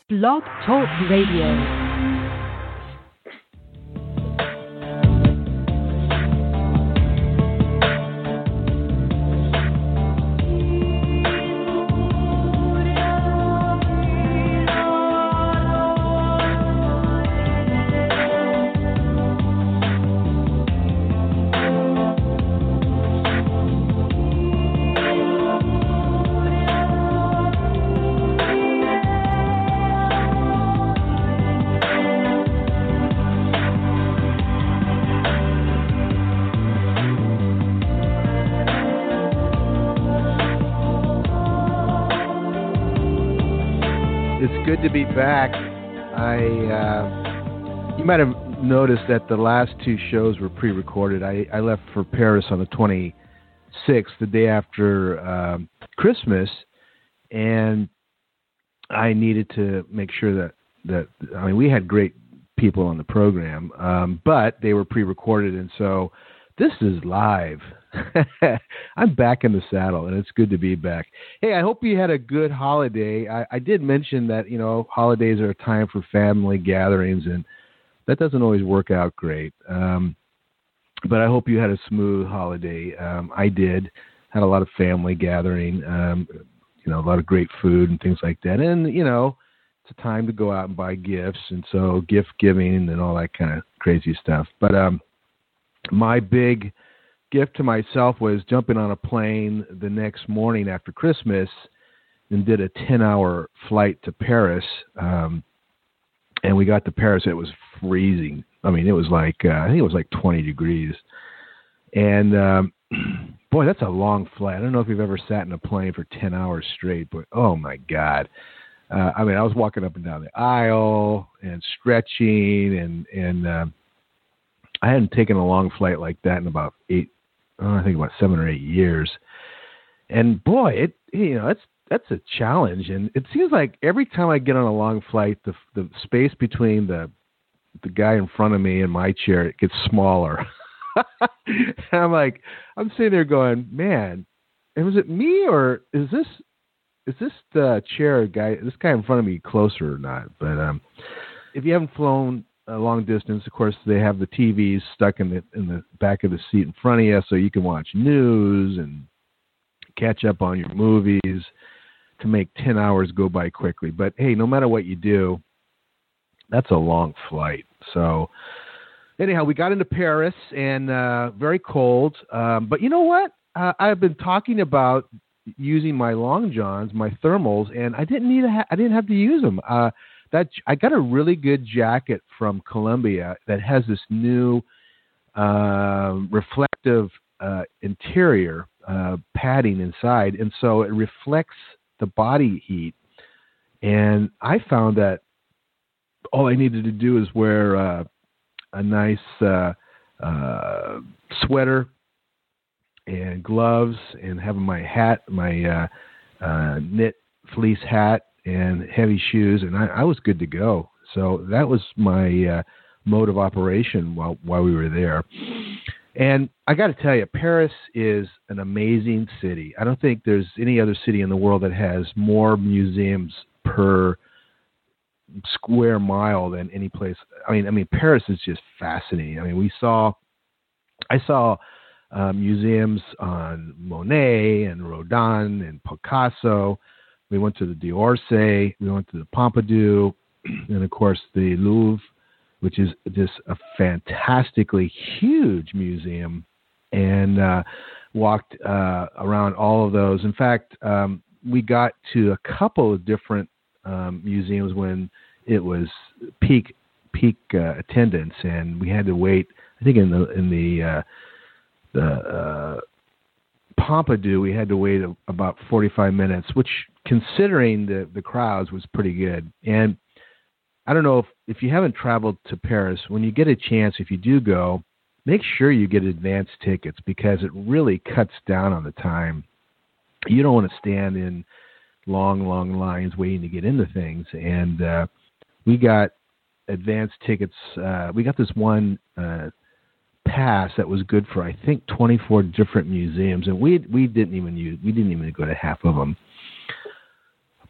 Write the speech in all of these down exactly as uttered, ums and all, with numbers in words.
Blog Talk Radio. To be back. I uh, you might have noticed that the last two shows were pre-recorded. I, I left for Paris on the twenty-sixth, the day after um, Christmas, and I needed to make sure that, that I mean, we had great people on the program, um, but they were pre-recorded, and so this is live. I'm back in the saddle, and it's good to be back. Hey, I hope you had a good holiday. I, I did mention that, you know, holidays are a time for family gatherings, and that doesn't always work out great. Um, but I hope you had a smooth holiday. Um, I did. Had a lot of family gathering, um, you know, a lot of great food and things like that. And, you know, it's a time to go out and buy gifts, and so gift giving and all that kind of crazy stuff. But um, my big gift to myself was jumping on a plane the next morning after Christmas and did a ten-hour flight to Paris. Um, and we got to Paris. It was freezing. I mean, it was like, uh, I think it was like twenty degrees. And, um, boy, that's a long flight. I don't know if you've ever sat in a plane for ten hours straight, but oh, my God. Uh, I mean, I was walking up and down the aisle and stretching, and, and uh, I hadn't taken a long flight like that in about eight, oh, I think about seven or eight years. And boy, it, you know, that's, that's a challenge. And it seems like every time I get on a long flight, the the space between the, the guy in front of me and my chair, it gets smaller. And I'm like, I'm sitting there going, man, was it me, or is this, is this the chair guy, this guy in front of me closer or not? But, um, if you haven't flown a long distance, of course, they have the T Vs stuck in the in the back of the seat in front of you, so you can watch news and catch up on your movies to make ten hours go by quickly. But hey, no matter what you do, that's a long flight. So anyhow, we got into Paris, and uh, very cold. Um, but you know what? Uh, I've been talking about using my long johns, my thermals, and I didn't need a ha- I didn't have to use them. Uh, That, I got a really good jacket from Columbia that has this new uh, reflective uh, interior uh, padding inside, and so it reflects the body heat. And I found that all I needed to do is wear uh, a nice uh, uh, sweater and gloves, and having my hat, my uh, uh, knit fleece hat, and heavy shoes, and I, I was good to go. So that was my uh, mode of operation while while we were there. And I got to tell you, Paris is an amazing city. I don't think there's any other city in the world that has more museums per square mile than any place. I mean, I mean, Paris is just fascinating. I mean, we saw, I saw uh, museums on Monet and Rodin and Picasso. We went to the d'Orsay, we went to the Pompidou, and of course the Louvre, which is just a fantastically huge museum, and uh, walked uh, around all of those. In fact, um, we got to a couple of different um, museums when it was peak peak uh, attendance, and we had to wait. I think in the in the uh, the uh, Pompidou, we had to wait a, about forty-five minutes, which, considering the, the crowds, was pretty good. And I don't know if, if you haven't traveled to Paris, when you get a chance, if you do go, make sure you get advance tickets, because it really cuts down on the time. You don't want to stand in long, long lines waiting to get into things. And uh, we got advance tickets. Uh, we got this one uh, pass that was good for, I think, twenty-four different museums, and we we didn't even use we didn't even go to half of them.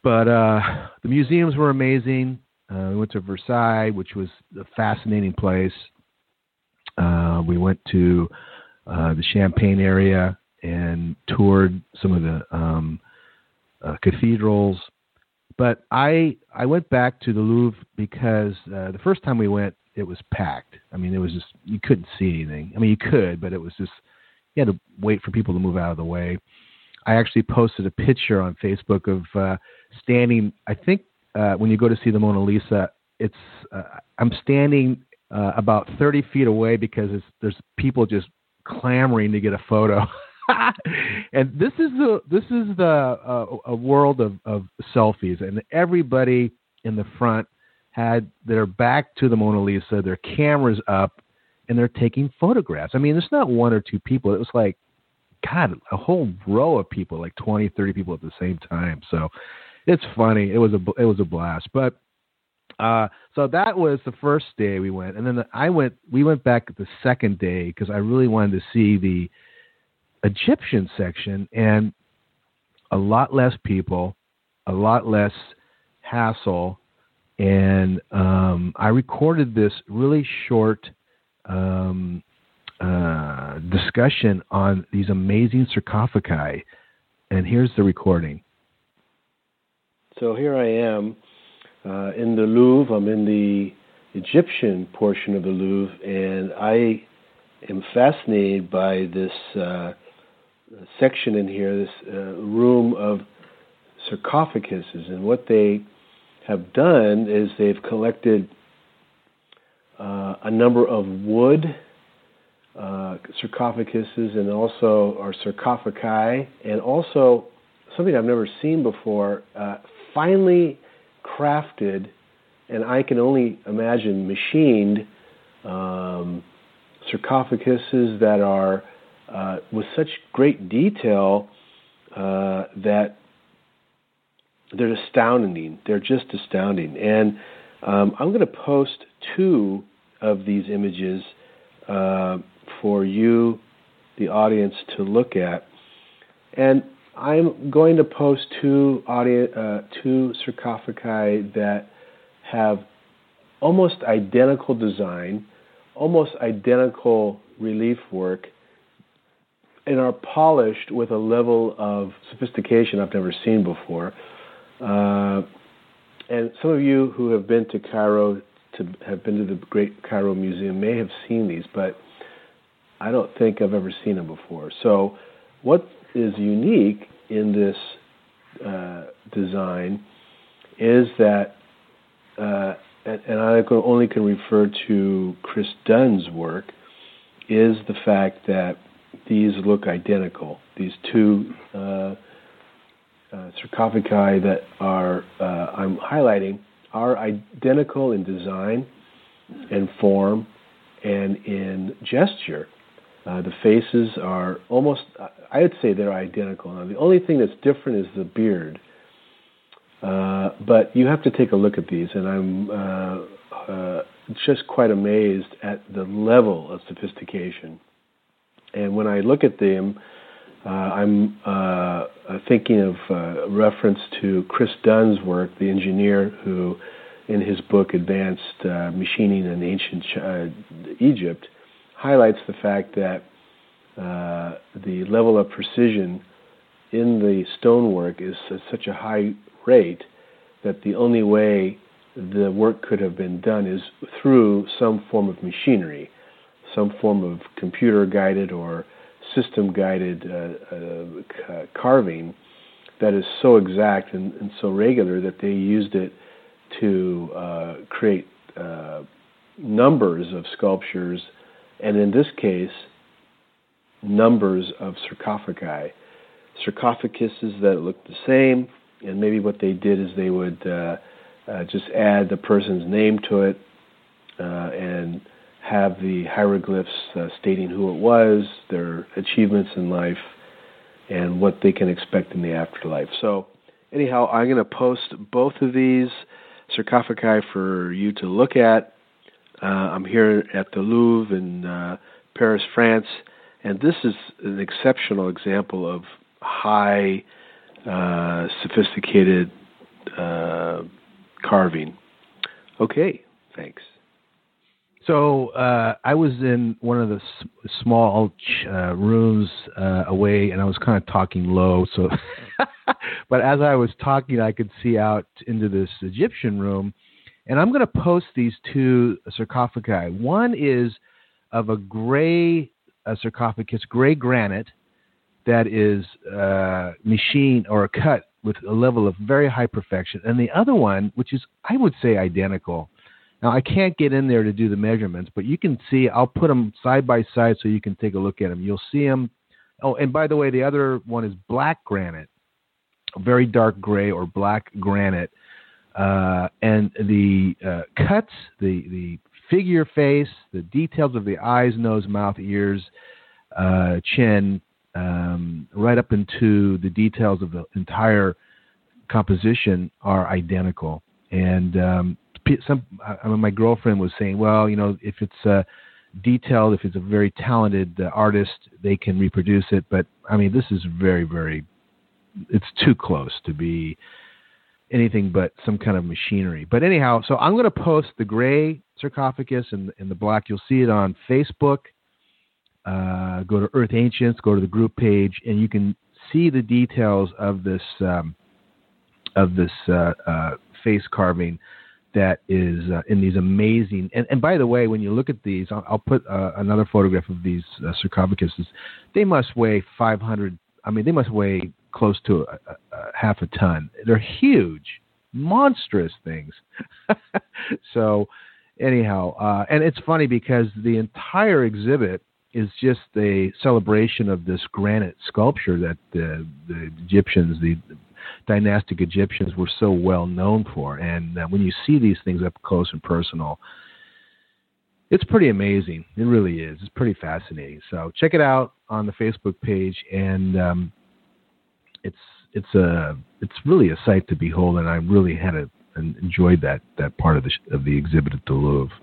but uh, the museums were amazing. Uh, we went to Versailles, which was a fascinating place. Uh, we went to uh, the Champagne area and toured some of the um, uh, cathedrals. But I I went back to the Louvre because uh, the first time we went, it was packed. I mean, it was just, you couldn't see anything. I mean, you could, but it was just, you had to wait for people to move out of the way. I actually posted a picture on Facebook of uh, standing, I think uh, when you go to see the Mona Lisa, it's uh, I'm standing uh, about thirty feet away because it's, there's people just clamoring to get a photo. And this is the this is the uh, a world of, of selfies, and everybody in the front had their back to the Mona Lisa, their cameras up, and they're taking photographs. I mean, it's not one or two people. It was like, God, a whole row of people, like twenty, thirty people at the same time. So it's funny. It was a it was a blast. But uh, so that was the first day we went, and then the, I went. We went back the second day because I really wanted to see the Egyptian section, and a lot less people, a lot less hassle, and um, I recorded this really short um, uh, discussion on these amazing sarcophagi, and here's the recording. So here I am uh, in the Louvre. I'm in the Egyptian portion of the Louvre, and I am fascinated by this uh, section in here, this uh, room of sarcophaguses. And what they have done is they've collected uh, a number of wood uh, sarcophaguses, and also our sarcophagi, and also something I've never seen before, uh, finely crafted, and I can only imagine machined um, sarcophaguses that are uh, with such great detail uh, that they're astounding. They're just astounding. And um, I'm going to post two of these images uh, for you, the audience, to look at. And I'm going to post two audio, uh, two sarcophagi that have almost identical design, almost identical relief work, and are polished with a level of sophistication I've never seen before. Uh, and some of you who have been to Cairo, to have been to the Great Cairo Museum, may have seen these, but I don't think I've ever seen them before. So what is unique in this uh, design is that, uh, and, and I only can refer to Chris Dunn's work, is the fact that these look identical. These two uh, uh, sarcophagi that are uh, I'm highlighting are identical in design and form and in gesture. Uh, the faces are almost, I would say they're identical. Now, the only thing that's different is the beard. Uh, but you have to take a look at these, and I'm uh, uh, just quite amazed at the level of sophistication. And when I look at them, uh, I'm uh, thinking of uh, reference to Chris Dunn's work, the engineer who, in his book, Advanced uh, Machining in Ancient uh, Egypt, highlights the fact that uh, the level of precision in the stonework is at such a high rate that the only way the work could have been done is through some form of machinery, some form of computer-guided or system-guided uh, uh, carving that is so exact and, and so regular that they used it to uh, create uh, numbers of sculptures, and in this case, numbers of sarcophagi. Sarcophaguses that look the same, and maybe what they did is they would uh, uh, just add the person's name to it uh, and have the hieroglyphs uh, stating who it was, their achievements in life, and what they can expect in the afterlife. So anyhow, I'm going to post both of these sarcophagi for you to look at. Uh, I'm here at the Louvre in uh, Paris, France, and this is an exceptional example of high, uh, sophisticated uh, carving. Okay, thanks. So uh, I was in one of the s- small uh, rooms uh, away, and I was kind of talking low. So, but as I was talking, I could see out into this Egyptian room, and I'm going to post these two sarcophagi. One is of a gray uh, sarcophagus, gray granite, that is uh, machined or cut with a level of very high perfection, and the other one, which is, I would say, identical. Now, I can't get in there to do the measurements, but you can see, I'll put them side by side so you can take a look at them. You'll see them. Oh, and by the way, the other one is black granite, very dark gray or black granite. Uh, and the uh, cuts, the, the figure face, the details of the eyes, nose, mouth, ears, uh, chin, um, right up into the details of the entire composition are identical. And um, some, I mean, my girlfriend was saying, well, you know, if it's uh, detailed, if it's a very talented uh, artist, they can reproduce it. But I mean, this is very, very, it's too close to be anything but some kind of machinery. But anyhow, so I'm going to post the gray sarcophagus and, and the black. You'll see it on Facebook. Uh, go to Earth Ancients, go to the group page, and you can see the details of this um, of this uh, uh, face carving that is uh, in these amazing. And, and by the way, when you look at these, I'll, I'll put uh, another photograph of these uh, sarcophaguses. They must weigh five hundred. I mean, they must weigh close to a, a, a half a ton. They're huge, monstrous things. So, anyhow, uh, and it's funny because the entire exhibit is just a celebration of this granite sculpture that the, the Egyptians, the dynastic Egyptians, were so well known for. And uh, when you see these things up close and personal, it's pretty amazing. It really is. It's pretty fascinating. So check it out on the Facebook page, and um, it's it's a it's really a sight to behold. And I really had a, and enjoyed that that part of the of the exhibit at the Louvre.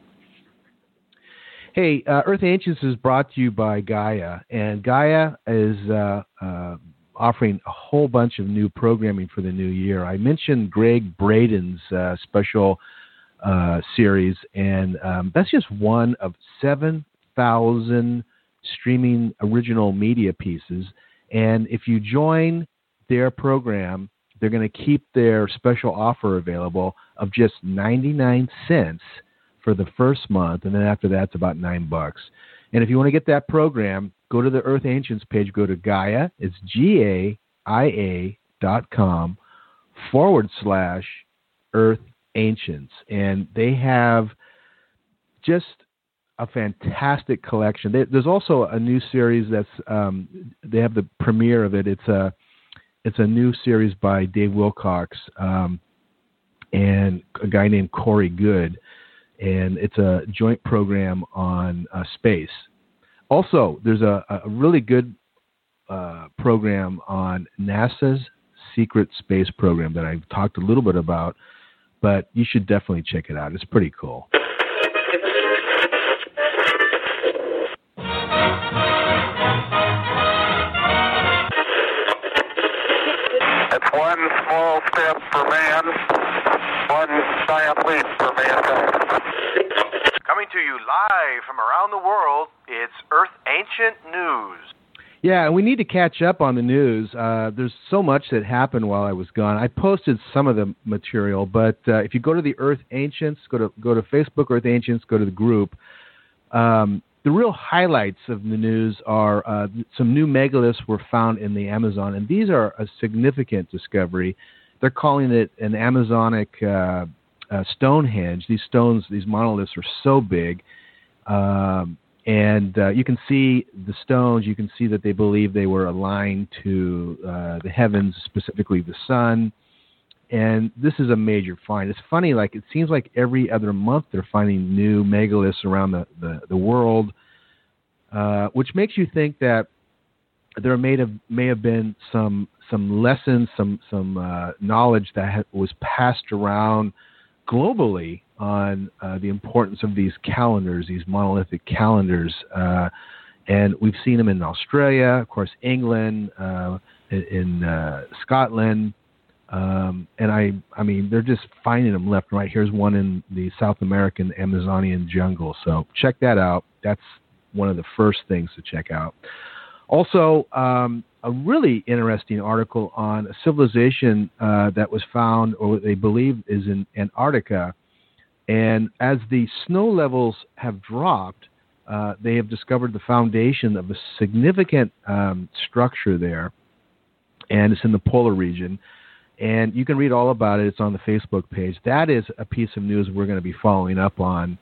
Hey, uh, Earth Ancients is brought to you by Gaia, and Gaia is uh, uh, offering a whole bunch of new programming for the new year. I mentioned Greg Braden's uh, special uh, series, and um, that's just one of seven thousand streaming original media pieces. And if you join their program, they're going to keep their special offer available of just ninety-nine cents for the first month, and then after that, it's about nine bucks. And if you want to get that program, go to the Earth Ancients page, go to Gaia, it's G A I A dot com forward slash Earth Ancients. And they have just a fantastic collection. They, there's also a new series that's, um, they have the premiere of it. It's a, it's a new series by Dave Wilcox um, and a guy named Corey Good. And it's a joint program on uh, space. Also, there's a, a really good uh, program on NASA's secret space program that I've talked a little bit about, but you should definitely check it out. It's pretty cool. It's one small step for man, one giant leap for mankind. Coming to you live from around the world, it's Earth Ancient News. Yeah, and we need to catch up on the news. Uh, there's so much that happened while I was gone. I posted some of the material, but uh, if you go to the Earth Ancients, go to go to Facebook Earth Ancients, go to the group. Um, the real highlights of the news are uh, some new megaliths were found in the Amazon, and these are a significant discovery. They're calling it an Amazonic uh, uh, Stonehenge. These stones, these monoliths are so big. Um, and uh, you can see the stones. You can see that they believe they were aligned to uh, the heavens, specifically the sun. And this is a major find. It's funny, like it seems like every other month they're finding new megaliths around the, the, the world, uh, which makes you think that there may have may have been some some lessons, some some uh, knowledge that ha- was passed around globally on uh, the importance of these calendars, these monolithic calendars, uh, and we've seen them in Australia, of course, England, uh, in uh, Scotland, Um, and I, I mean, they're just finding them left and right. Here's one in the South American Amazonian jungle. So check that out. That's one of the first things to check out. Also, um, a really interesting article on a civilization uh, that was found, or what they believe is in Antarctica. And as the snow levels have dropped, uh, they have discovered the foundation of a significant um, structure there. And it's in the polar region. And you can read all about it. It's on the Facebook page. That is a piece of news we're going to be following up on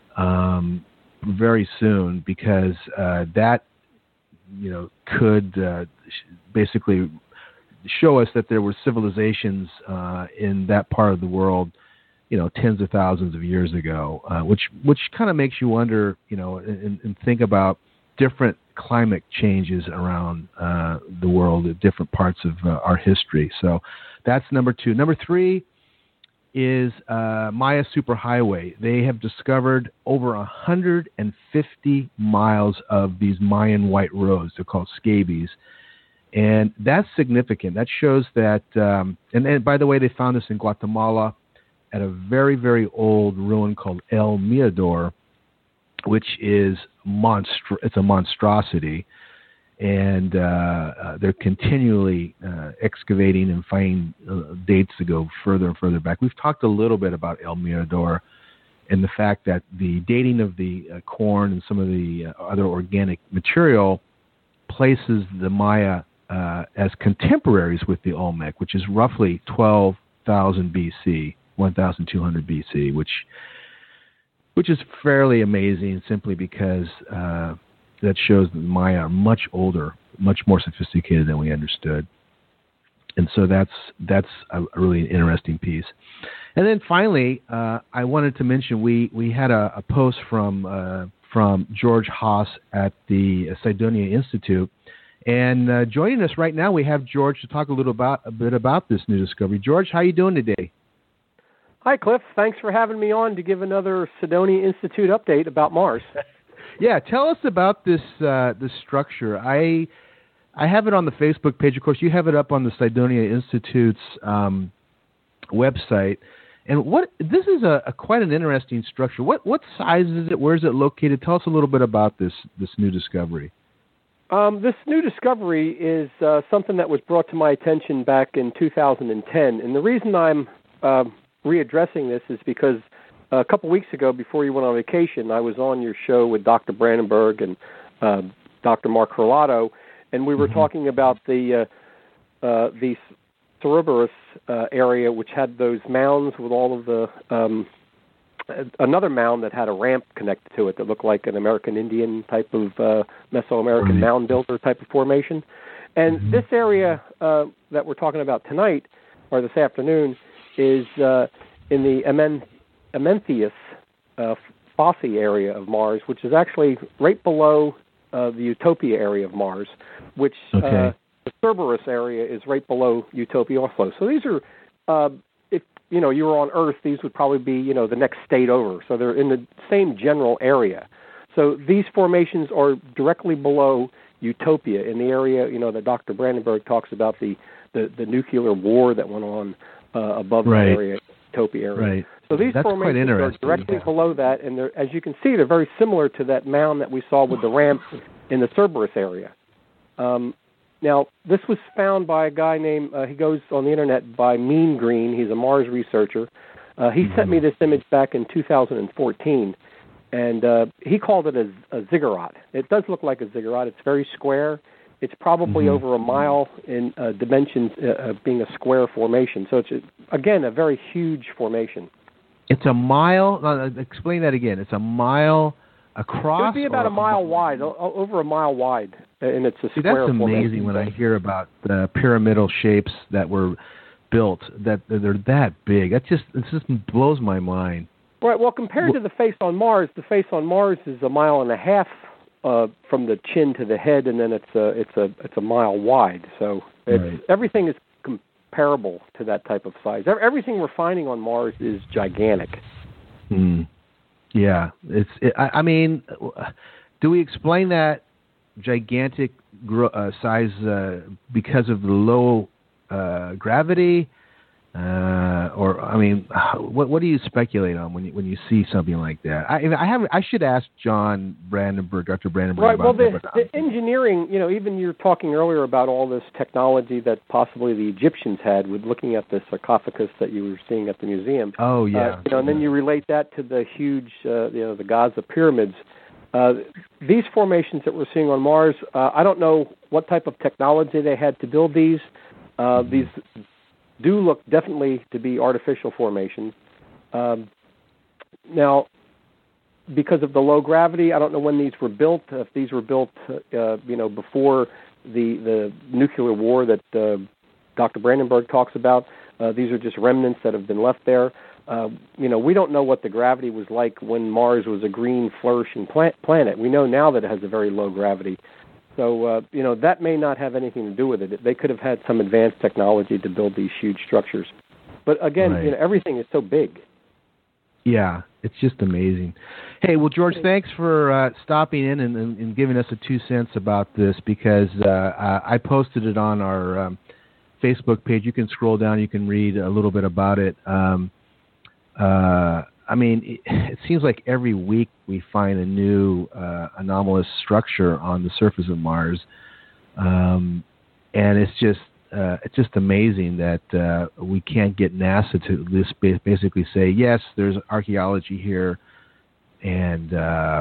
um, very soon, because uh, that, you know, could uh, basically show us that there were civilizations uh, in that part of the world, you know, tens of thousands of years ago, uh, which which kind of makes you wonder, you know, and, and think about different climate changes around uh, the world at different parts of uh, our history. So that's number two. Number three is uh, Maya Superhighway. They have discovered over one hundred fifty miles of these Mayan white roads. They're called scabies. And that's significant. That shows that, um, and, and by the way, they found this in Guatemala at a very, very old ruin called El Mirador, which is monstr- it's a monstrosity. And uh, uh, they're continually uh, excavating and finding uh, dates to go further and further back. We've talked a little bit about El Mirador and the fact that the dating of the uh, corn and some of the uh, other organic material places the Maya uh, as contemporaries with the Olmec, which is roughly twelve thousand B C, one thousand two hundred B C, which which is fairly amazing simply because uh, that shows that the Maya are much older, much more sophisticated than we understood. And so that's that's a, a really interesting piece. And then finally, uh, I wanted to mention we, we had a, a post from uh, from George Haas at the Cydonia Institute. And uh, joining us right now, we have George to talk a little about a bit about this new discovery. George, how are you doing today? Hi, Cliff. Thanks for having me on to give another Cydonia Institute update about Mars. Yeah, tell us about this uh, this structure. I I have it on the Facebook page. Of course, you have it up on the Cydonia Institute's um, website. And what this is a, a quite an interesting structure. What what size is it? Where is it located? Tell us a little bit about this this new discovery. Um, this new discovery is uh, something that was brought to my attention back in two thousand ten. And the reason I'm uh, readdressing this is because a couple weeks ago, before you went on vacation, I was on your show with Doctor Brandenburg and uh, Doctor Mark Herlato, and we were mm-hmm. talking about the uh, uh, the Cerberus uh, area, which had those mounds with all of the um, another mound that had a ramp connected to it that looked like an American Indian type of uh, Mesoamerican right. mound builder type of formation. And mm-hmm. this area uh, that we're talking about tonight or this afternoon is uh, in the Amen. Amenthius uh, Fossey area of Mars, which is actually right below uh, the Utopia area of Mars, which okay. uh, the Cerberus area is right below Utopia also. So these are, uh, if you know you were on Earth, these would probably be you know the next state over. So they're in the same general area. So these formations are directly below Utopia in the area you know that Doctor Brandenburg talks about the the, the nuclear war that went on uh, above right. that area, Utopia area. Right. So these That's formations are directly yeah. below that, and they're, as you can see, they're very similar to that mound that we saw with the ramp in the Cerberus area. Um, now, this was found by a guy named, uh, he goes on the internet by Mean Green. He's a Mars researcher. Uh, he mm-hmm. sent me this image back in two thousand fourteen, and uh, he called it a, a ziggurat. It does look like a ziggurat. It's very square. It's probably mm-hmm. over a mile in uh, dimensions, uh, being a square formation. So it's, again, a very huge formation. It's a mile. Uh, explain that again. It's a mile across. It would be about a mile a, wide, o- over a mile wide, and it's a see, square. That's amazing when I hear about the pyramidal shapes that were built. That they're that big. That just it just blows my mind. Right. Well, compared well, to the face on Mars, the face on Mars is a mile and a half uh, from the chin to the head, and then it's a it's a it's a mile wide. So it's, right. everything is comparable to that type of size. Everything we're finding on Mars is gigantic. Hmm. Yeah, it's. It, I, I mean, do we explain that gigantic gro- uh, size uh, because of the low uh, gravity? Uh, or I mean, what what do you speculate on when you when you see something like that? I I have I should ask John Brandenburg, Doctor Brandenburg, right. about Well, the, that. the engineering, you know, even you were talking earlier about all this technology that possibly the Egyptians had with looking at the sarcophagus that you were seeing at the museum. Oh yeah. Uh, you know, and then you relate that to the huge, uh, you know, the Gaza pyramids. Uh, these formations that we're seeing on Mars, uh, I don't know what type of technology they had to build these. Uh, mm-hmm. These do look definitely to be artificial formations. Um, now, because of the low gravity, I don't know when these were built. If these were built, uh, you know, before the the nuclear war that uh, Doctor Brandenburg talks about, uh, these are just remnants that have been left there. Uh, you know, we don't know what the gravity was like when Mars was a green, flourishing plant, planet. We know now that it has a very low gravity. So, uh, you know, that may not have anything to do with it. They could have had some advanced technology to build these huge structures. But again, right. you know, everything is so big. Yeah, it's just amazing. Hey, well, George, thanks for uh, stopping in and, and, and giving us a two cents about this, because uh, uh, I posted it on our um, Facebook page. You can scroll down. You can read a little bit about it. Um, uh, I mean, it, it seems like every week we find a new uh, anomalous structure on the surface of Mars, um, and it's just uh, it's just amazing that uh, we can't get NASA to this basically say, yes, there's archaeology here, and uh,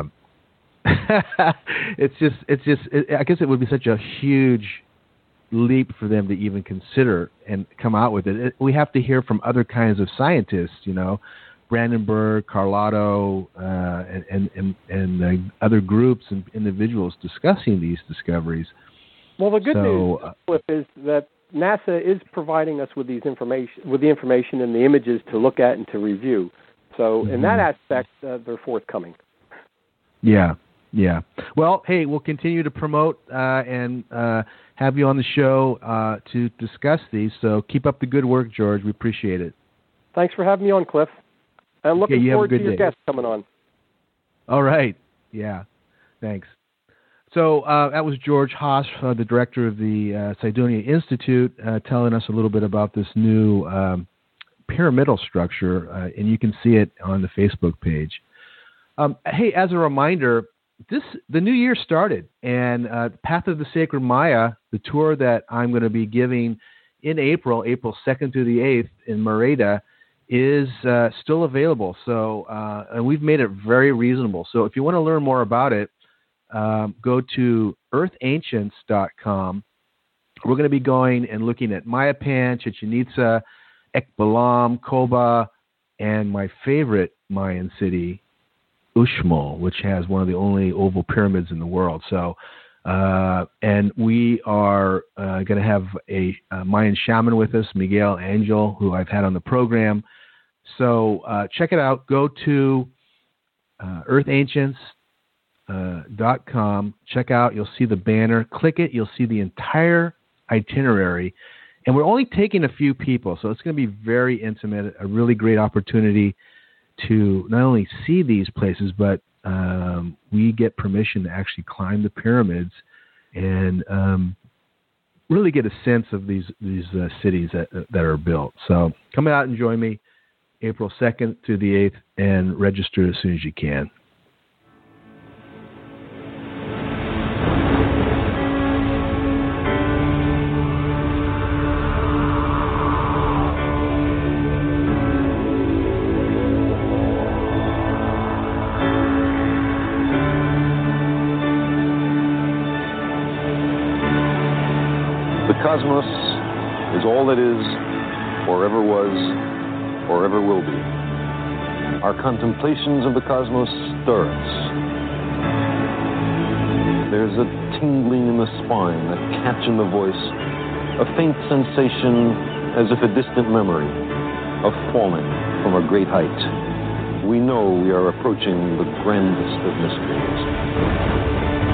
it's just it's just it, I guess it would be such a huge leap for them to even consider and come out with it. it. We have to hear from other kinds of scientists, you know. Brandenburg, Carlotto, uh, and and, and, and uh, other groups and individuals discussing these discoveries. Well, the good so, news, Cliff, is that NASA is providing us with these information, with the information and the images to look at and to review. So, mm-hmm. in that aspect, uh, they're forthcoming. Yeah, yeah. Well, hey, we'll continue to promote uh, and uh, have you on the show uh, to discuss these. So, keep up the good work, George. We appreciate it. Thanks for having me on, Cliff. I'm looking okay, you forward have a good to your day. guest coming on. All right. Yeah. Thanks. So uh, that was George Haas, uh, the director of the uh, Cydonia Institute, uh, telling us a little bit about this new um, pyramidal structure, uh, and you can see it on the Facebook page. Um, hey, as a reminder, this the new year started, and uh, Path of the Sacred Maya, the tour that I'm going to be giving in April, April second through the eighth in Merida, is uh, still available. So, uh, and we've made it very reasonable. So if you want to learn more about it, um, go to earth ancients dot com. We're going to be going and looking at Mayapan, Chichen Itza, Ekbalam, Koba, and my favorite Mayan city, Uxmal, which has one of the only oval pyramids in the world. So, uh, and we are uh, going to have a, a Mayan shaman with us, Miguel Angel, who I've had on the program. So uh, check it out. Go to uh, earth ancients dot com. Check out. You'll see the banner. Click it. You'll see the entire itinerary. And we're only taking a few people, so it's going to be very intimate, a really great opportunity to not only see these places, but um, we get permission to actually climb the pyramids and um, really get a sense of these these uh, cities that that are built. So come out and join me April second through the eighth, and register as soon as you can. The cosmos is all that is, or ever was, or ever will be. Our contemplations of the cosmos stir us. There's a tingling in the spine, a catch in the voice, a faint sensation as if a distant memory of falling from a great height. We know we are approaching the grandest of mysteries.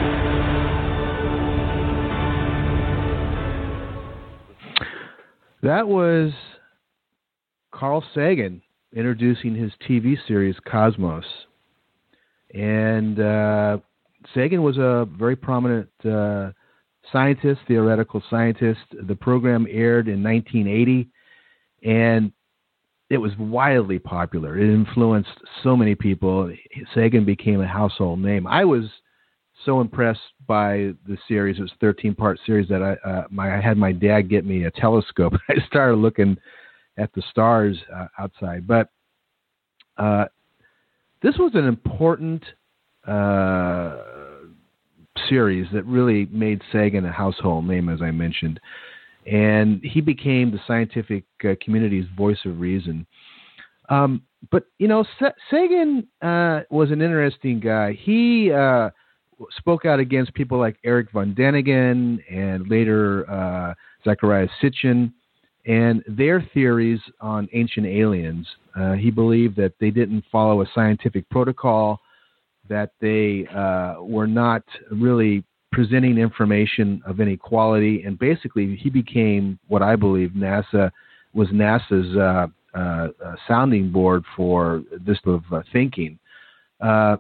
That was Carl Sagan introducing his T V series Cosmos. And uh, Sagan was a very prominent uh, scientist, theoretical scientist. The program aired in nineteen eighty, and it was wildly popular. It influenced so many people. Sagan became a household name. I was so impressed by the series. It was a thirteen-part series that I, uh, my, I had my dad get me a telescope. I started looking at the stars uh, outside. But uh, this was an important uh, series that really made Sagan a household name, as I mentioned. And he became the scientific uh, community's voice of reason. Um, but, you know, Sa- Sagan uh, was an interesting guy. He uh, spoke out against people like Eric von Däniken and later uh, Zecharia Sitchin and their theories on ancient aliens. Uh, he believed that they didn't follow a scientific protocol, that they uh, were not really presenting information of any quality, and basically he became what I believe NASA was NASA's uh, uh, uh, sounding board for this sort of uh, thinking. Uh,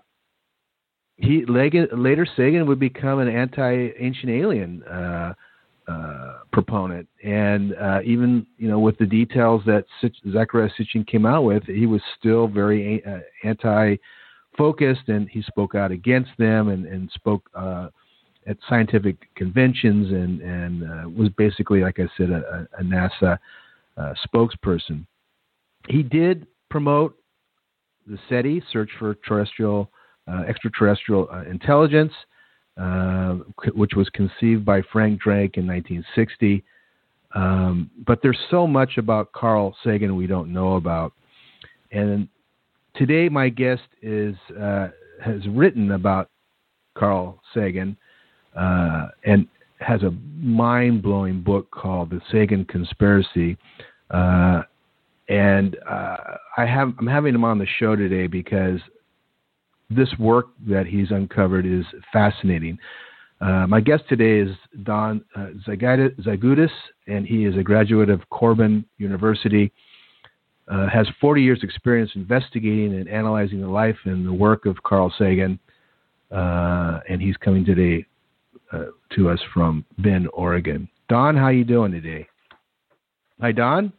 he later, later Sagan would become an anti-ancient alien uh, uh, proponent, and uh, even you know with the details that Zecharia Sitchin came out with, he was still very uh, anti-focused, and he spoke out against them and, and spoke. Uh, at scientific conventions and, and uh, was basically, like I said, a, a NASA uh, spokesperson. He did promote the SETI, Search for Terrestrial, uh, Extraterrestrial uh, Intelligence, uh, which was conceived by Frank Drake in nineteen sixty. Um, but there's so much about Carl Sagan we don't know about. And today my guest is uh, has written about Carl Sagan, Uh, and has a mind-blowing book called The Sagan Conspiracy. Uh, and uh, I have, I'm having him on the show today because this work that he's uncovered is fascinating. Uh, my guest today is Don uh, Zagoudis, and he is a graduate of Corban University, uh, has forty years experience investigating and analyzing the life and the work of Carl Sagan, uh, and he's coming today Uh, to us from Bend, Oregon. Don, how you doing today? Hi, Don.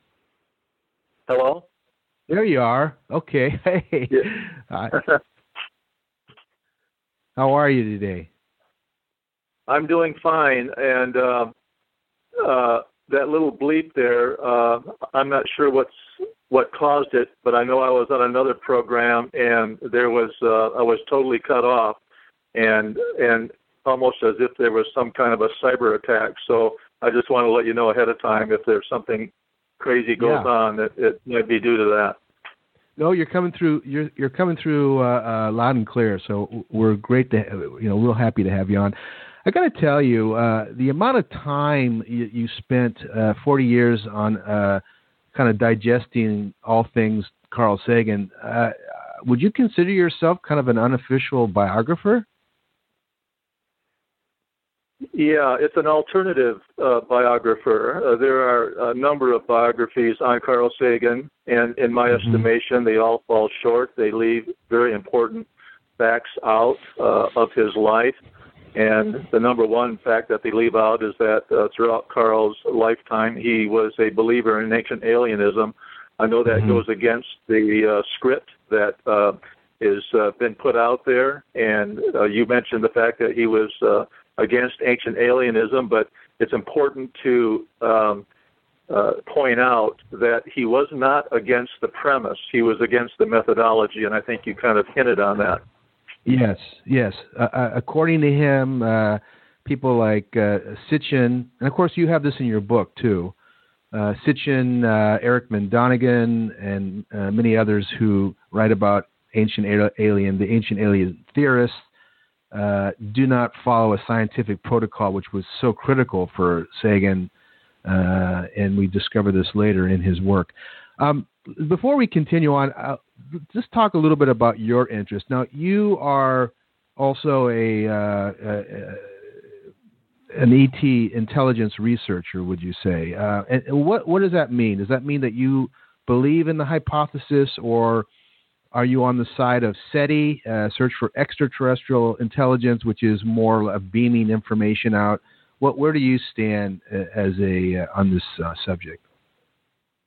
Hello. There you are. Okay. Hey. Yeah. uh, how are you today? I'm doing fine, and uh, uh, that little bleep there, uh, I'm not sure what's what caused it, but I know I was on another program, and there was uh, I was totally cut off, and and. almost as if there was some kind of a cyber attack. So I just want to let you know ahead of time if there's something crazy goes yeah. on that it might be due to that. No, you're coming through. You're you're coming through uh, uh, loud and clear. So we're great to you know real happy to have you on. I got to tell you uh, the amount of time you, you spent uh, forty years on uh, kind of digesting all things Carl Sagan. Uh, would you consider yourself kind of an unofficial biographer? Yeah, it's an alternative uh, biographer. Uh, there are a number of biographies on Carl Sagan, and in my mm-hmm. estimation, they all fall short. They leave very important facts out uh, of his life. And the number one fact that they leave out is that uh, throughout Carl's lifetime, he was a believer in ancient alienism. I know that mm-hmm. goes against the uh, script that uh, is uh, been put out there. And uh, you mentioned the fact that he was uh, against ancient alienism, but it's important to um, uh, point out that he was not against the premise. He was against the methodology, and I think you kind of hinted on that. Yes, yes. Uh, uh, according to him, uh, people like uh, Sitchin, and of course you have this in your book too, uh, Sitchin, uh, Eric von Däniken, and uh, many others who write about ancient alien, the ancient alien theorists, Uh, do not follow a scientific protocol, which was so critical for Sagan, uh, and we discover this later in his work. Um, before we continue on, uh, just talk a little bit about your interest. Now, you are also a, uh, a, a an E T intelligence researcher, would you say? Uh, and what what does that mean? Does that mean that you believe in the hypothesis, or are you on the side of SETI, uh, Search for Extraterrestrial Intelligence, which is more of beaming information out? What, where do you stand uh, as a uh, on this uh, subject?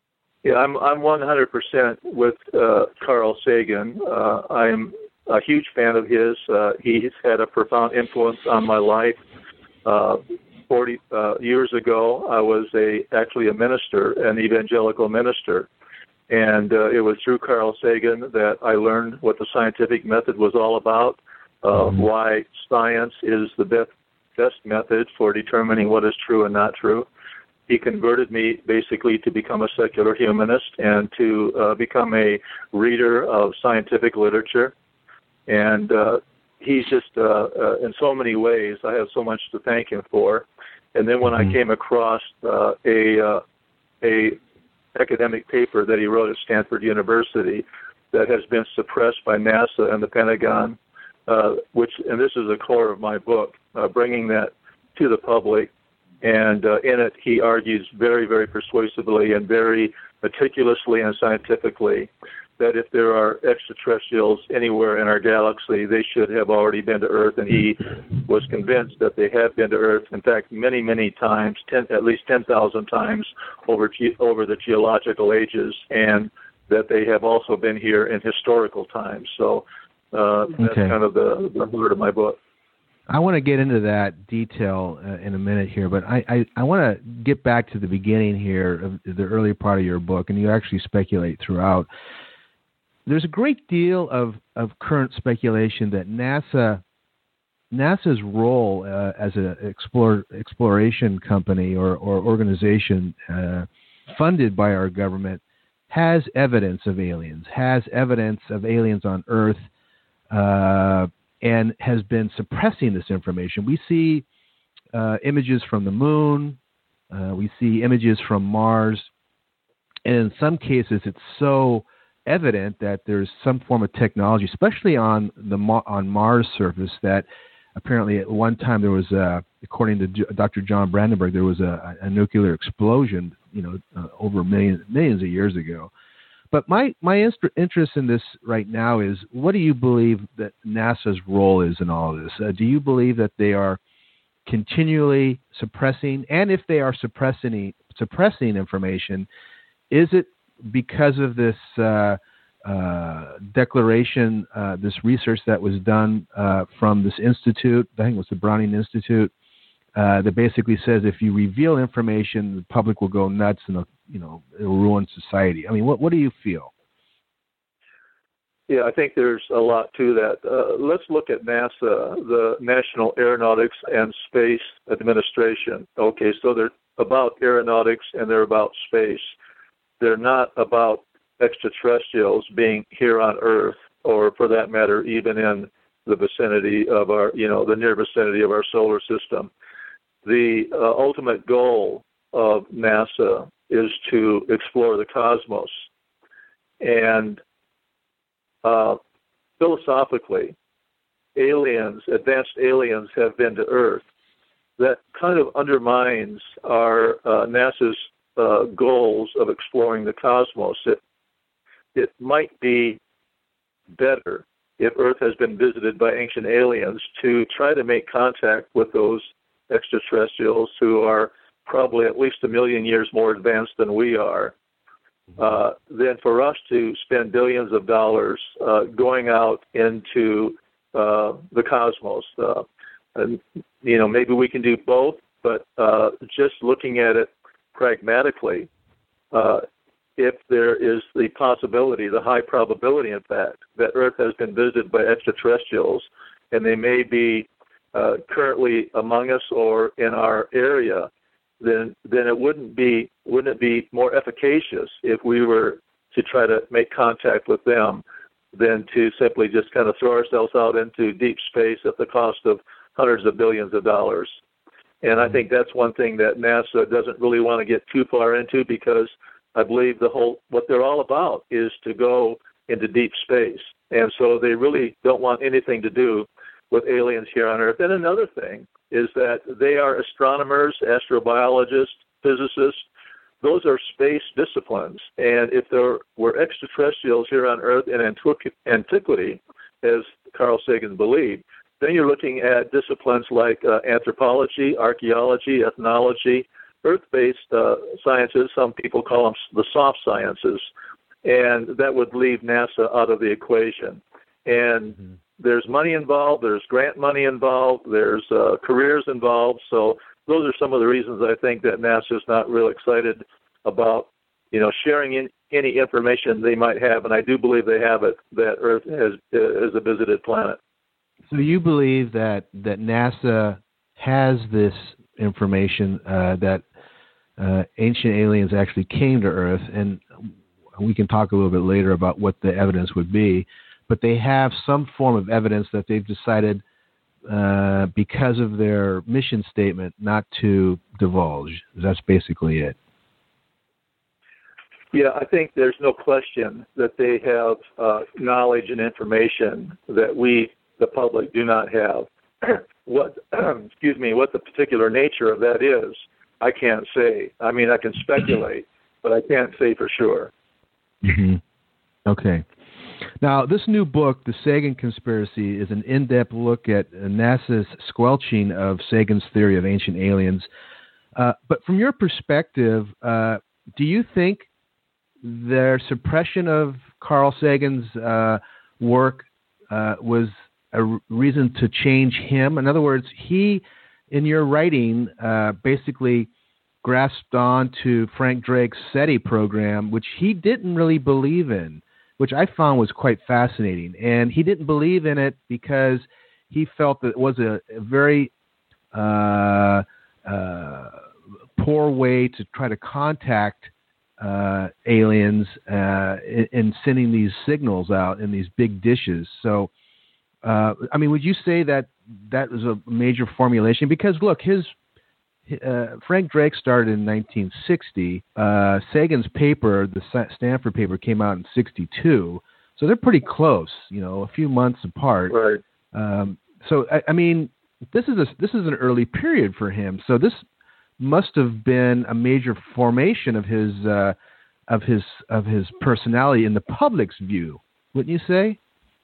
Yeah, I'm I'm one hundred percent with uh, Carl Sagan. Uh, I'm a huge fan of his. Uh, he's had a profound influence on my life. Uh, Forty uh, years ago, I was a actually a minister, an evangelical minister, and uh, it was through Carl Sagan that I learned what the scientific method was all about, uh, mm-hmm. why science is the best best method for determining what is true and not true. He converted me basically to become a secular humanist and to uh, become a reader of scientific literature. And uh, he's just, uh, uh, in so many ways, I have so much to thank him for. And then when mm-hmm. I came across uh, a uh, a academic paper that he wrote at Stanford University that has been suppressed by NASA and the Pentagon, uh, which, and this is the core of my book, uh, bringing that to the public. And uh, in it, he argues very, very persuasively and very meticulously and scientifically that if there are extraterrestrials anywhere in our galaxy, they should have already been to Earth, and he was convinced that they have been to Earth, in fact, many, many times, ten, at least ten thousand times over ge- over the geological ages, and that they have also been here in historical times. So uh, that's okay. kind of the, the heart of my book. I want to get into that detail uh, in a minute here, but I, I, I want to get back to the beginning here of the early part of your book, and you actually speculate throughout. There's a great deal of, of current speculation that NASA NASA's role uh, as an explore, exploration company or, or organization uh, funded by our government has evidence of aliens, has evidence of aliens on Earth, uh, and has been suppressing this information. We see uh, images from the moon, uh, we see images from Mars, and in some cases it's so evident that there's some form of technology, especially on the on Mars surface, that apparently at one time there was, a, according to Doctor John Brandenburg, there was a, a nuclear explosion, you know, uh, over millions millions of years ago. But my my inst- interest in this right now is, what do you believe that NASA's role is in all of this? Uh, do you believe that they are continually suppressing, and if they are suppressing suppressing information, is it because of this uh, uh, declaration, uh, this research that was done uh, from this institute, I think it was the Browning Institute, uh, that basically says if you reveal information, the public will go nuts and you know it will ruin society? I mean, what what do you feel? Yeah, I think there's a lot to that. Uh, let's look at NASA, the National Aeronautics and Space Administration. Okay, so they're about aeronautics and they're about space. They're not about extraterrestrials being here on Earth, or for that matter, even in the vicinity of our, you know, the near vicinity of our solar system. The uh, ultimate goal of NASA is to explore the cosmos. And uh, philosophically, aliens, advanced aliens have been to Earth. That kind of undermines our uh, NASA's Uh, goals of exploring the cosmos. It, it might be better if Earth has been visited by ancient aliens to try to make contact with those extraterrestrials who are probably at least a million years more advanced than we are, uh, than for us to spend billions of dollars uh, going out into uh, the cosmos. Uh, and, you know, maybe we can do both, but uh, just looking at it pragmatically, uh, if there is the possibility, the high probability, in fact, that Earth has been visited by extraterrestrials, and they may be uh, currently among us or in our area, then then it wouldn't be wouldn't it be more efficacious if we were to try to make contact with them than to simply just kind of throw ourselves out into deep space at the cost of hundreds of billions of dollars? And I think that's one thing that NASA doesn't really want to get too far into, because I believe the whole what they're all about is to go into deep space. And so they really don't want anything to do with aliens here on Earth. And another thing is that they are astronomers, astrobiologists, physicists. Those are space disciplines. And if there were extraterrestrials here on Earth in antiquity, as Carl Sagan believed, then you're looking at disciplines like uh, anthropology, archaeology, ethnology, Earth-based uh, sciences. Some people call them the soft sciences, and that would leave NASA out of the equation. And mm-hmm. there's money involved, there's grant money involved, there's uh, careers involved. So those are some of the reasons I think that NASA is not real excited about, you know, sharing in, any information they might have. And I do believe they have it, that Earth has, is a visited planet. So you believe that, that NASA has this information uh, that uh, ancient aliens actually came to Earth, and we can talk a little bit later about what the evidence would be, but they have some form of evidence that they've decided uh, because of their mission statement not to divulge. That's basically it. Yeah, I think there's no question that they have uh, knowledge and information that we, the public, do not have. What, excuse me, what the particular nature of that is, I can't say. I mean, I can speculate, but I can't say for sure. Mm-hmm. Okay. Now, this new book, The Sagan Conspiracy, is an in-depth look at NASA's squelching of Sagan's theory of ancient aliens. Uh, but from your perspective, uh, do you think their suppression of Carl Sagan's uh, work uh, was a r- reason to change him? In other words, he, in your writing, uh, basically grasped on to Frank Drake's SETI program, which he didn't really believe in, which I found was quite fascinating. And he didn't believe in it because he felt that it was a, a very uh, uh, poor way to try to contact uh, aliens uh, in, in sending these signals out in these big dishes. So, uh, I mean, would you say that that was a major formulation? Because, look, his Uh, Frank Drake started in nineteen sixty. Uh, Sagan's paper, the Stanford paper, came out in sixty-two. So they're pretty close, you know, a few months apart. Right. Um, so I, I mean, this is a, this is an early period for him. So this must have been a major formation of his uh, of his of his personality in the public's view, wouldn't you say?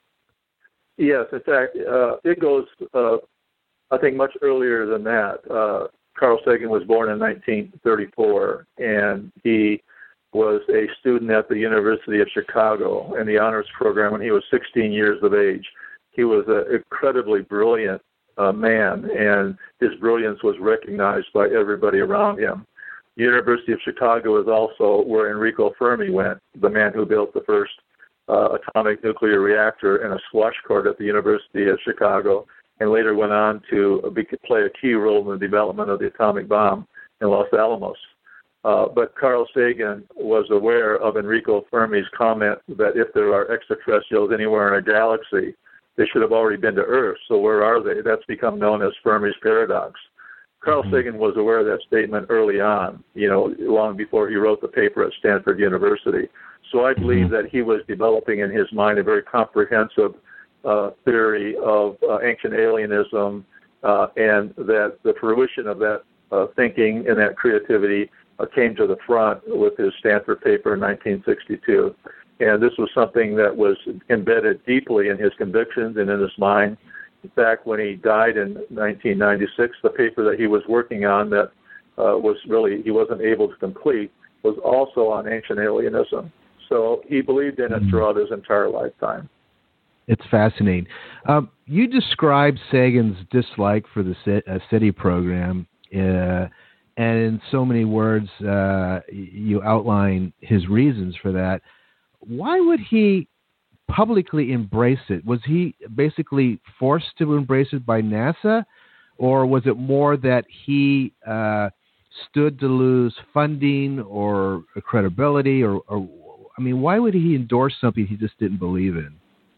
Yes, in fact, uh, it goes, uh, I think, much earlier than that. Uh, Carl Sagan was born in nineteen thirty-four, and he was a student at the University of Chicago in the honors program when he was sixteen years of age. He was an incredibly brilliant uh, man, and his brilliance was recognized by everybody around him. The University of Chicago is also where Enrico Fermi went, the man who built the first uh, atomic nuclear reactor in a squash court at the University of Chicago, and later went on to be, play a key role in the development of the atomic bomb in Los Alamos. Uh, but Carl Sagan was aware of Enrico Fermi's comment that if there are extraterrestrials anywhere in a galaxy, they should have already been to Earth. So where are they? That's become known as Fermi's paradox. Carl mm-hmm. Sagan was aware of that statement early on, you know, long before he wrote the paper at Stanford University. So I believe mm-hmm. that he was developing in his mind a very comprehensive Uh, theory of uh, ancient alienism, uh, and that the fruition of that uh, thinking and that creativity uh, came to the front with his Stanford paper in nineteen sixty-two. And this was something that was embedded deeply in his convictions and in his mind. In fact, when he died in nineteen ninety-six, the paper that he was working on that uh, was really, he wasn't able to complete, was also on ancient alienism. So he believed in it throughout his entire lifetime. It's fascinating. Um, you described Sagan's dislike for the SETI program, uh, and in so many words, uh, you outline his reasons for that. Why would he publicly embrace it? Was he basically forced to embrace it by NASA, or was it more that he uh, stood to lose funding or credibility? Or, or, I mean, why would he endorse something he just didn't believe in?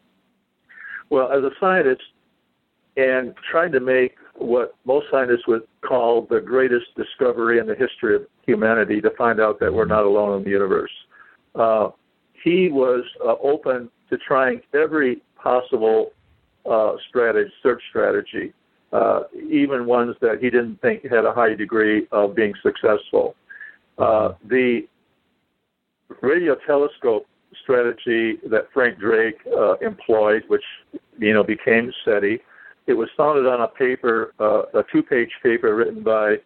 Well, as a scientist, and trying to make what most scientists would call the greatest discovery in the history of humanity, to find out that we're not alone in the universe, uh, he was uh, open to trying every possible uh, strategy, search strategy, uh, even ones that he didn't think had a high degree of being successful. Uh, the radio telescope strategy that Frank Drake uh, employed, which, you know, became SETI. It was founded on a paper, uh, a two-page paper written by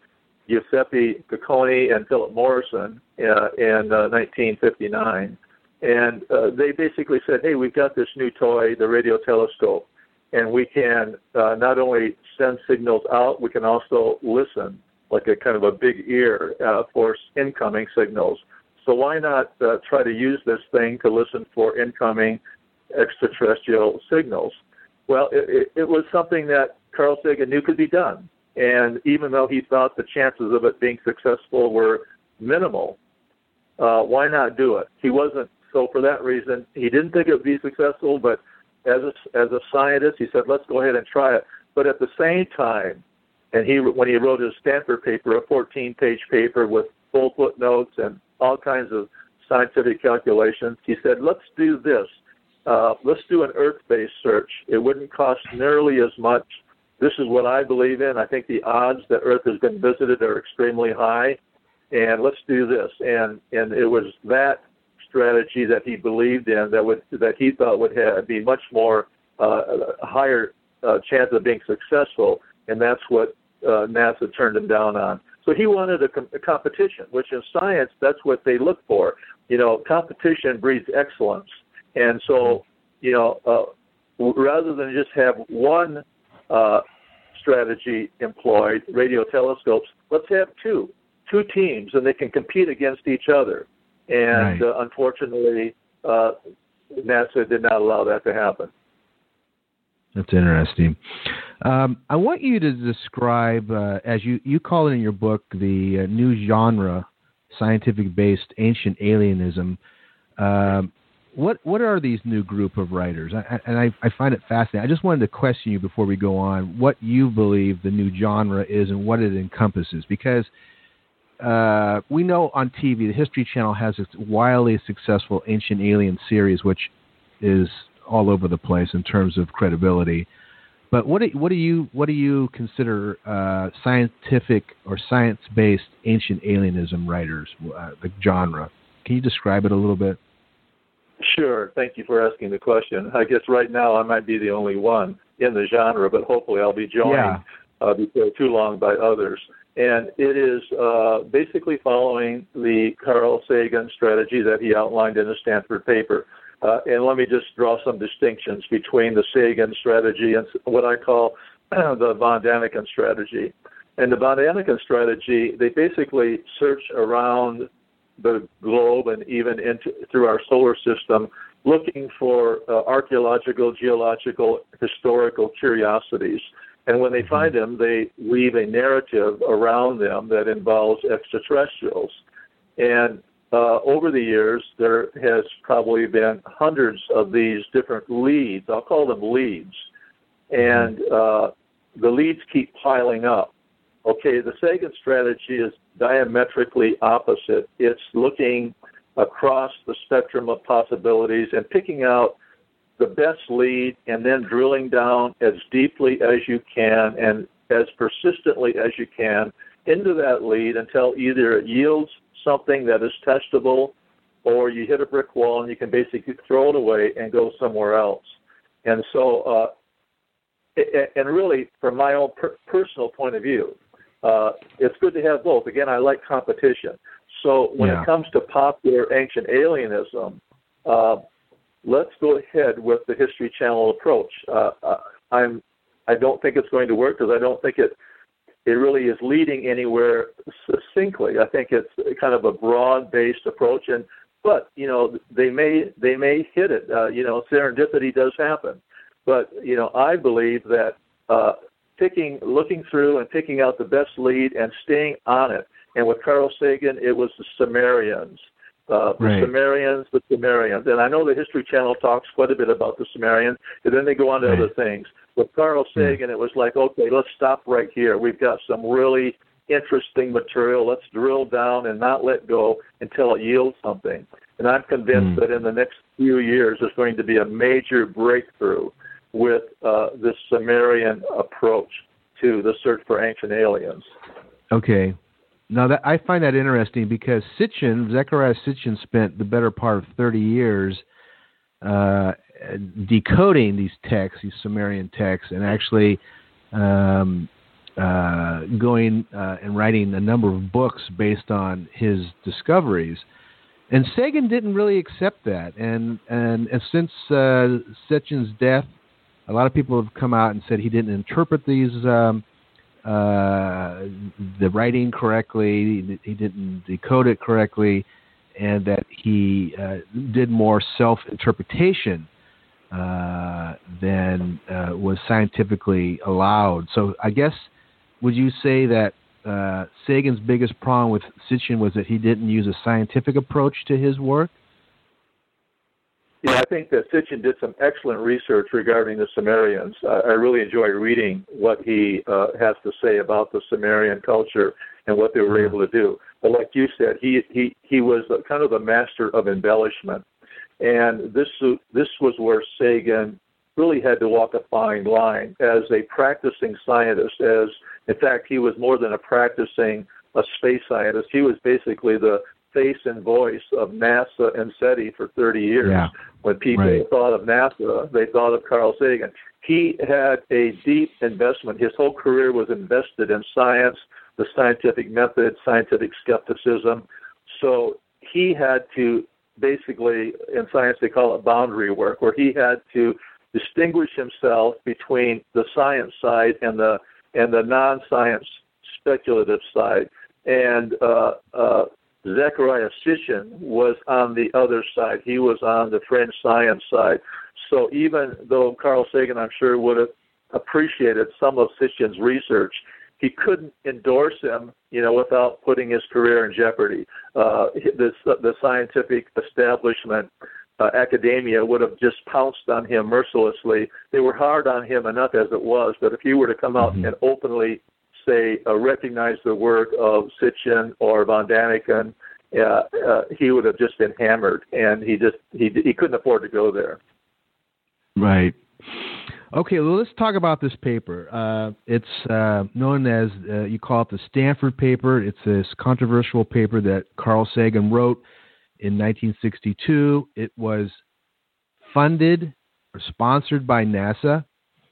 Giuseppe Cocconi and Philip Morrison uh, in uh, nineteen fifty-nine. And uh, they basically said, hey, we've got this new toy, the radio telescope, and we can uh, not only send signals out, we can also listen, like a kind of a big ear uh, for incoming signals. So why not uh, try to use this thing to listen for incoming extraterrestrial signals? Well, it, it, it was something that Carl Sagan knew could be done. And even though he thought the chances of it being successful were minimal, uh, why not do it? He wasn't, so for that reason, he didn't think it would be successful, but as a, as a scientist, he said, let's go ahead and try it. But at the same time, and he when he wrote his Stanford paper, a fourteen-page paper with full footnotes and all kinds of scientific calculations, he said, let's do this. Uh, let's do an Earth-based search. It wouldn't cost nearly as much. This is what I believe in. I think the odds that Earth has been visited are extremely high, and let's do this. And and it was that strategy that he believed in that would that he thought would have, be much more uh, a higher uh, chance of being successful, and that's what uh, NASA turned him down on. So he wanted a, com- a competition, which in science that's what they look for. You know, competition breeds excellence, and so you know uh, rather than just have one uh, strategy employed, radio telescopes, let's have two, two teams, and they can compete against each other. And right. uh, unfortunately, uh, NASA did not allow that to happen. That's interesting. Um, I want you to describe, uh, as you, you call it in your book, the uh, new genre, scientific-based ancient alienism. Um, what what are these new group of writers? I, and I, I find it fascinating. I just wanted to question you before we go on what you believe the new genre is and what it encompasses, because Uh, we know on T V, the History Channel has its wildly successful Ancient Alien series, which is all over the place in terms of credibility. But what do, what do you what do you consider uh, scientific or science-based ancient alienism writers, uh, the genre? Can you describe it a little bit? Sure. Thank you for asking the question. I guess right now I might be the only one in the genre, but hopefully I'll be joined yeah. uh, before too long by others. And it is uh, basically following the Carl Sagan strategy that he outlined in the Stanford paper. Uh, and let me just draw some distinctions between the Sagan strategy and what I call the von Daniken strategy. And the von Daniken strategy, they basically search around the globe and even into, through our solar system, looking for uh, archaeological, geological, historical curiosities. And when they find them, they weave a narrative around them that involves extraterrestrials. And uh, over the years, there has probably been hundreds of these different leads. I'll call them leads. And uh, the leads keep piling up. Okay, the Sagan strategy is diametrically opposite. It's looking across the spectrum of possibilities and picking out the best lead and then drilling down as deeply as you can and as persistently as you can into that lead until either it yields something that is testable or you hit a brick wall and you can basically throw it away and go somewhere else. And so, uh, it, and really, from my own per- personal point of view, uh, it's good to have both. Again, I like competition. So when yeah. it comes to popular ancient alienism, uh, let's go ahead with the History Channel approach. Uh, I'm, I don't think it's going to work because I don't think it it really is leading anywhere succinctly. I think it's kind of a broad-based approach, and but you know they may they may hit it. Uh, you know, serendipity does happen, but you know I believe that uh, picking, looking through and picking out the best lead and staying on it. And with Carl Sagan, it was the Sumerians. Uh, the right. Sumerians, the Sumerians. And I know the History Channel talks quite a bit about the Sumerians, and then they go on to right. other things. With Carl Sagan, yeah. it was like, okay, let's stop right here. We've got some really interesting material. Let's drill down and not let go until it yields something. And I'm convinced mm. that in the next few years, there's going to be a major breakthrough with uh, this Sumerian approach to the search for ancient aliens. Okay. Now, that, I find that interesting because Sitchin, Zecharia Sitchin, spent the better part of thirty years uh, decoding these texts, these Sumerian texts, and actually um, uh, going uh, and writing a number of books based on his discoveries. And Sagan didn't really accept that. And and, and since uh, Sitchin's death, a lot of people have come out and said he didn't interpret these um, uh, the writing correctly, he didn't decode it correctly, and that he uh, did more self-interpretation uh, than uh, was scientifically allowed. So I guess, would you say that uh, Sagan's biggest problem with Sitchin was that he didn't use a scientific approach to his work? Yeah, I think that Sitchin did some excellent research regarding the Sumerians. Uh, I really enjoy reading what he uh, has to say about the Sumerian culture and what they were able to do. But like you said, he he he was kind of the master of embellishment, and this this was where Sagan really had to walk a fine line as a practicing scientist. As in fact, he was more than a practicing a space scientist. He was basically the face and voice of NASA and SETI for thirty years. Yeah. When people Right. thought of NASA, they thought of Carl Sagan. He had a deep investment. His whole career was invested in science, the scientific method, scientific skepticism. So he had to basically, in science they call it boundary work, where he had to distinguish himself between the science side and the and the non-science speculative side. And uh, uh, Zecharia Sitchin was on the other side. He was on the fringe science side. So even though Carl Sagan, I'm sure, would have appreciated some of Sitchin's research, he couldn't endorse him, you know, without putting his career in jeopardy. Uh, this, the scientific establishment, uh, academia, would have just pounced on him mercilessly. They were hard on him enough as it was, but if he were to come out mm-hmm. and openly say, uh, recognize the work of Sitchin or von Daniken, uh, uh, he would have just been hammered, and he just he he couldn't afford to go there. Right. Okay, well, let's talk about this paper. Uh, it's uh, known as, uh, you call it the Stanford paper. It's this controversial paper that Carl Sagan wrote in nineteen sixty-two. It was funded or sponsored by NASA.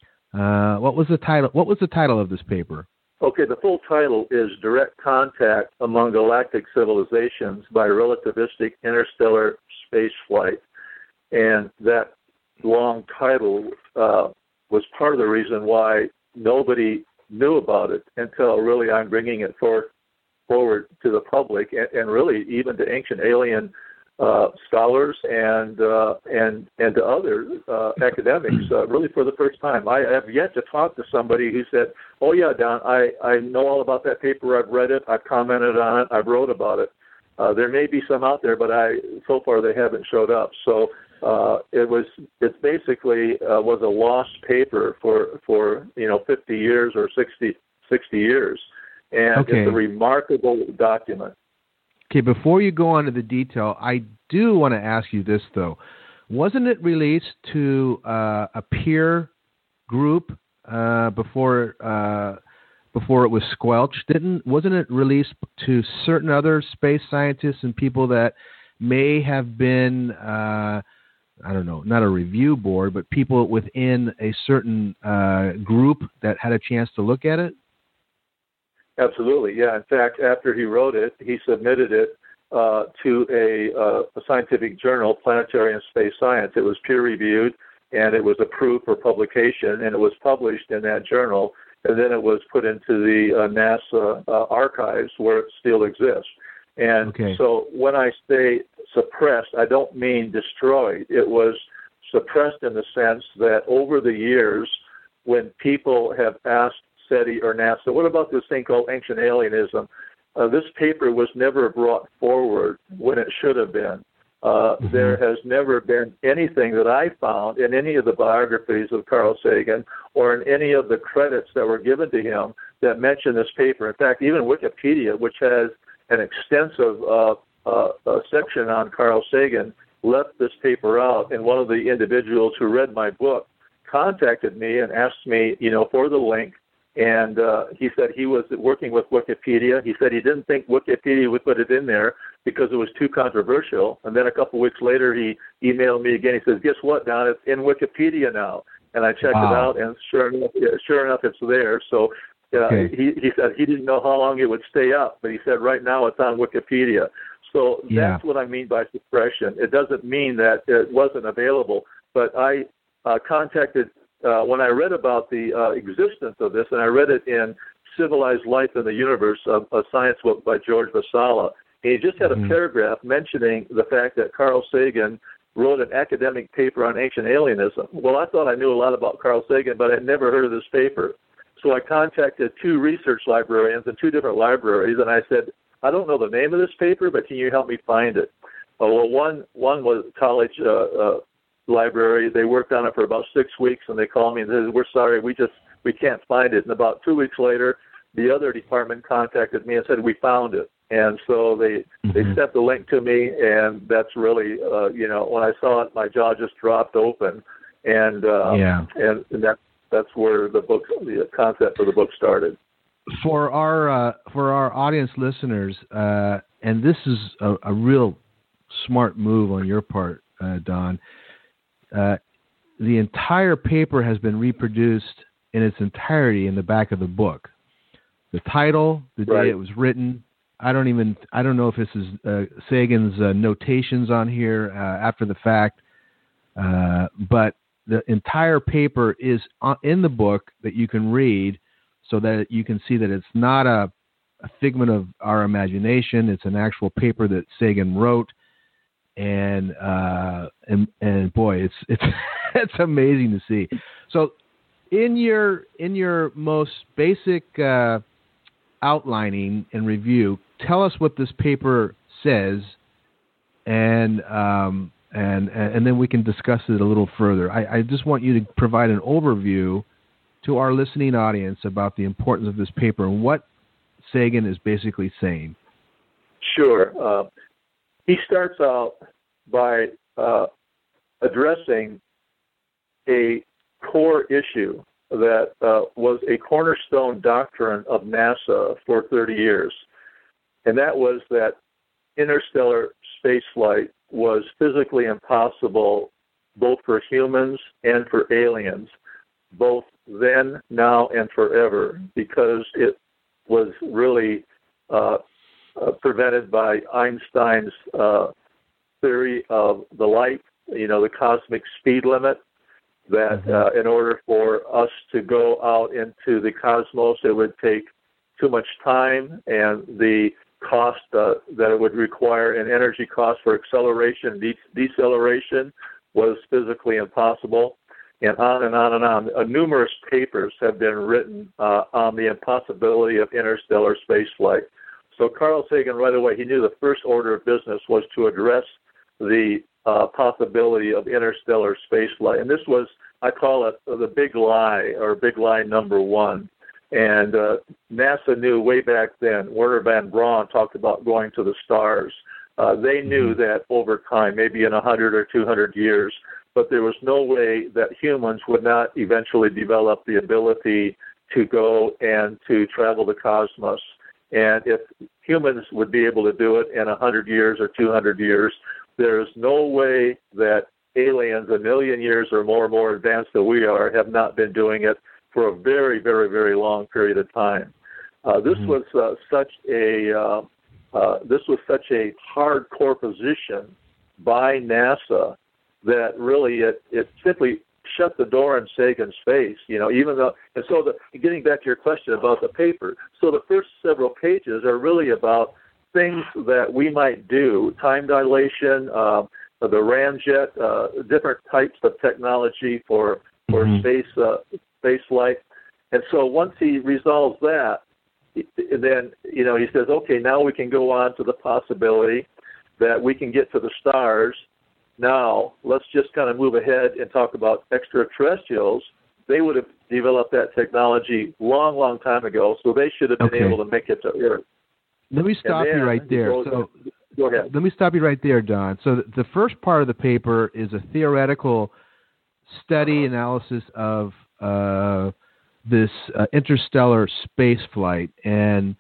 Uh, what was the title? What was the title of this paper? Okay, the full title is Direct Contact Among Galactic Civilizations by Relativistic Interstellar Spaceflight. And that long title uh, was part of the reason why nobody knew about it until really I'm bringing it for, forward to the public, and, and really even to ancient alien uh, scholars and uh, and and to other uh, academics, uh, really for the first time. I have yet to talk to somebody who said, "Oh yeah, Don, I, I know all about that paper. I've read it. I've commented on it. I've wrote about it." Uh, there may be some out there, but I so far they haven't showed up. So uh, it was it's basically uh, was a lost paper for for you know fifty years or sixty, sixty years, and okay. It's a remarkable document. Okay, before you go on to the detail, I do want to ask you this, though. Wasn't it released to uh, a peer group uh, before uh, before it was squelched? Didn't wasn't it released to certain other space scientists and people that may have been, uh, I don't know, not a review board, but people within a certain uh, group that had a chance to look at it? Absolutely, yeah. In fact, after he wrote it, he submitted it uh, to a, uh, a scientific journal, Planetary and Space Science. It was peer-reviewed, and it was approved for publication, and it was published in that journal, and then it was put into the uh, NASA uh, archives where it still exists. And okay. So when I say suppressed, I don't mean destroyed. It was suppressed in the sense that over the years, when people have asked SETI or NASA, what about this thing called ancient alienism? Uh, this paper was never brought forward when it should have been. Uh, mm-hmm. There has never been anything that I found in any of the biographies of Carl Sagan or in any of the credits that were given to him that mention this paper. In fact, even Wikipedia, which has an extensive uh, uh, uh, section on Carl Sagan, left this paper out, and one of the individuals who read my book contacted me and asked me, you know, for the link. And uh, he said he was working with Wikipedia. He said he didn't think Wikipedia would put it in there because it was too controversial. And then a couple of weeks later, he emailed me again. He says, "Guess what, Don? It's in Wikipedia now." And I checked wow. it out, and sure enough, yeah, sure enough, it's there. So Uh, okay. he, he said he didn't know how long it would stay up, but he said right now it's on Wikipedia. So yeah. that's what I mean by suppression. It doesn't mean that it wasn't available, but I uh, contacted, uh, when I read about the uh, existence of this, and I read it in Civilized Life in the Universe, a, a science book by George Vasala, and he just had a mm-hmm. paragraph mentioning the fact that Carl Sagan wrote an academic paper on ancient alienism. Well, I thought I knew a lot about Carl Sagan, but I'd never heard of this paper. So I contacted two research librarians in two different libraries, and I said, I don't know the name of this paper, but can you help me find it? Uh, well, one one was college uh, uh, library. They worked on it for about six weeks, and they called me and said, we're sorry, we just we can't find it. And about two weeks later, the other department contacted me and said, we found it. And so they mm-hmm. they sent the link to me, and that's really, uh, you know, when I saw it, my jaw just dropped open. And uh, yeah. and, and that, that's where the book, the concept for the book started. For our uh, for our audience listeners, uh, and this is a, a real smart move on your part, uh, Don. Uh, the entire paper has been reproduced in its entirety in the back of the book. The title, the day right. it was written. I don't even I don't know if this is uh, Sagan's uh, notations on here uh, after the fact, uh, but the entire paper is on, in the book that you can read. So that you can see that it's not a, a figment of our imagination. It's an actual paper that Sagan wrote, and uh, and and boy, it's it's it's amazing to see. So, in your in your most basic uh, outlining and review, tell us what this paper says, and um, and and then we can discuss it a little further. I, I just want you to provide an overview to our listening audience about the importance of this paper and what Sagan is basically saying. Sure. Uh, he starts out by uh, addressing a core issue that uh, was a cornerstone doctrine of NASA for thirty years, and that was that interstellar spaceflight was physically impossible both for humans and for aliens, both then, now, and forever, because it was really uh, uh, prevented by Einstein's uh, theory of the light, you know, the cosmic speed limit, that mm-hmm. uh, in order for us to go out into the cosmos, it would take too much time, and the cost uh, that it would require, an energy cost for acceleration, de- deceleration, was physically impossible. And on and on and on. Uh, numerous papers have been written uh, on the impossibility of interstellar spaceflight. So Carl Sagan, right away, he knew the first order of business was to address the uh, possibility of interstellar spaceflight. And this was, I call it the big lie, or big lie number one. And uh, NASA knew way back then, Werner von Braun talked about going to the stars. Uh, they knew that over time, maybe in one hundred or two hundred years, but there was no way that humans would not eventually develop the ability to go and to travel the cosmos. And if humans would be able to do it in one hundred years or two hundred years, there is no way that aliens a million years or more more advanced than we are have not been doing it for a very, very, very long period of time. Uh, this mm-hmm. was uh, such a uh, uh, this was such a hardcore position by NASA that really it, it simply shut the door in Sagan's face, you know, even though, and so the, getting back to your question about the paper, so the first several pages are really about things that we might do, time dilation, uh, the ramjet, uh, different types of technology for, for mm-hmm. space, uh, space flight. And so once he resolves that, then, you know, he says, okay, now we can go on to the possibility that we can get to the stars. Now, let's just kind of move ahead and talk about extraterrestrials. They would have developed that technology long, long time ago, so they should have been okay. able to make it to Earth. Let me stop you right there. Goes, so, go ahead. Let me stop you right there, Don. So the first part of the paper is a theoretical study analysis of uh, this uh, interstellar space flight and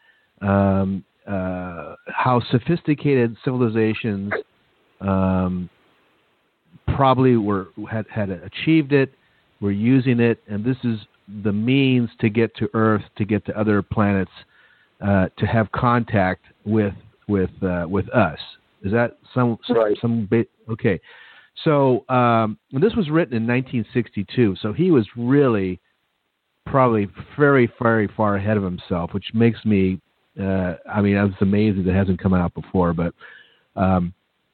um, uh, how sophisticated civilizations um, probably were had, had achieved it, We're using it, and this is the means to get to Earth, to get to other planets, uh, to have contact with with uh, with us. Is that some right. some bit okay? So um, this was written in nineteen sixty-two. So he was really probably very very far ahead of himself, which makes me. Uh, I mean, I was amazed that it hasn't come out before, but um,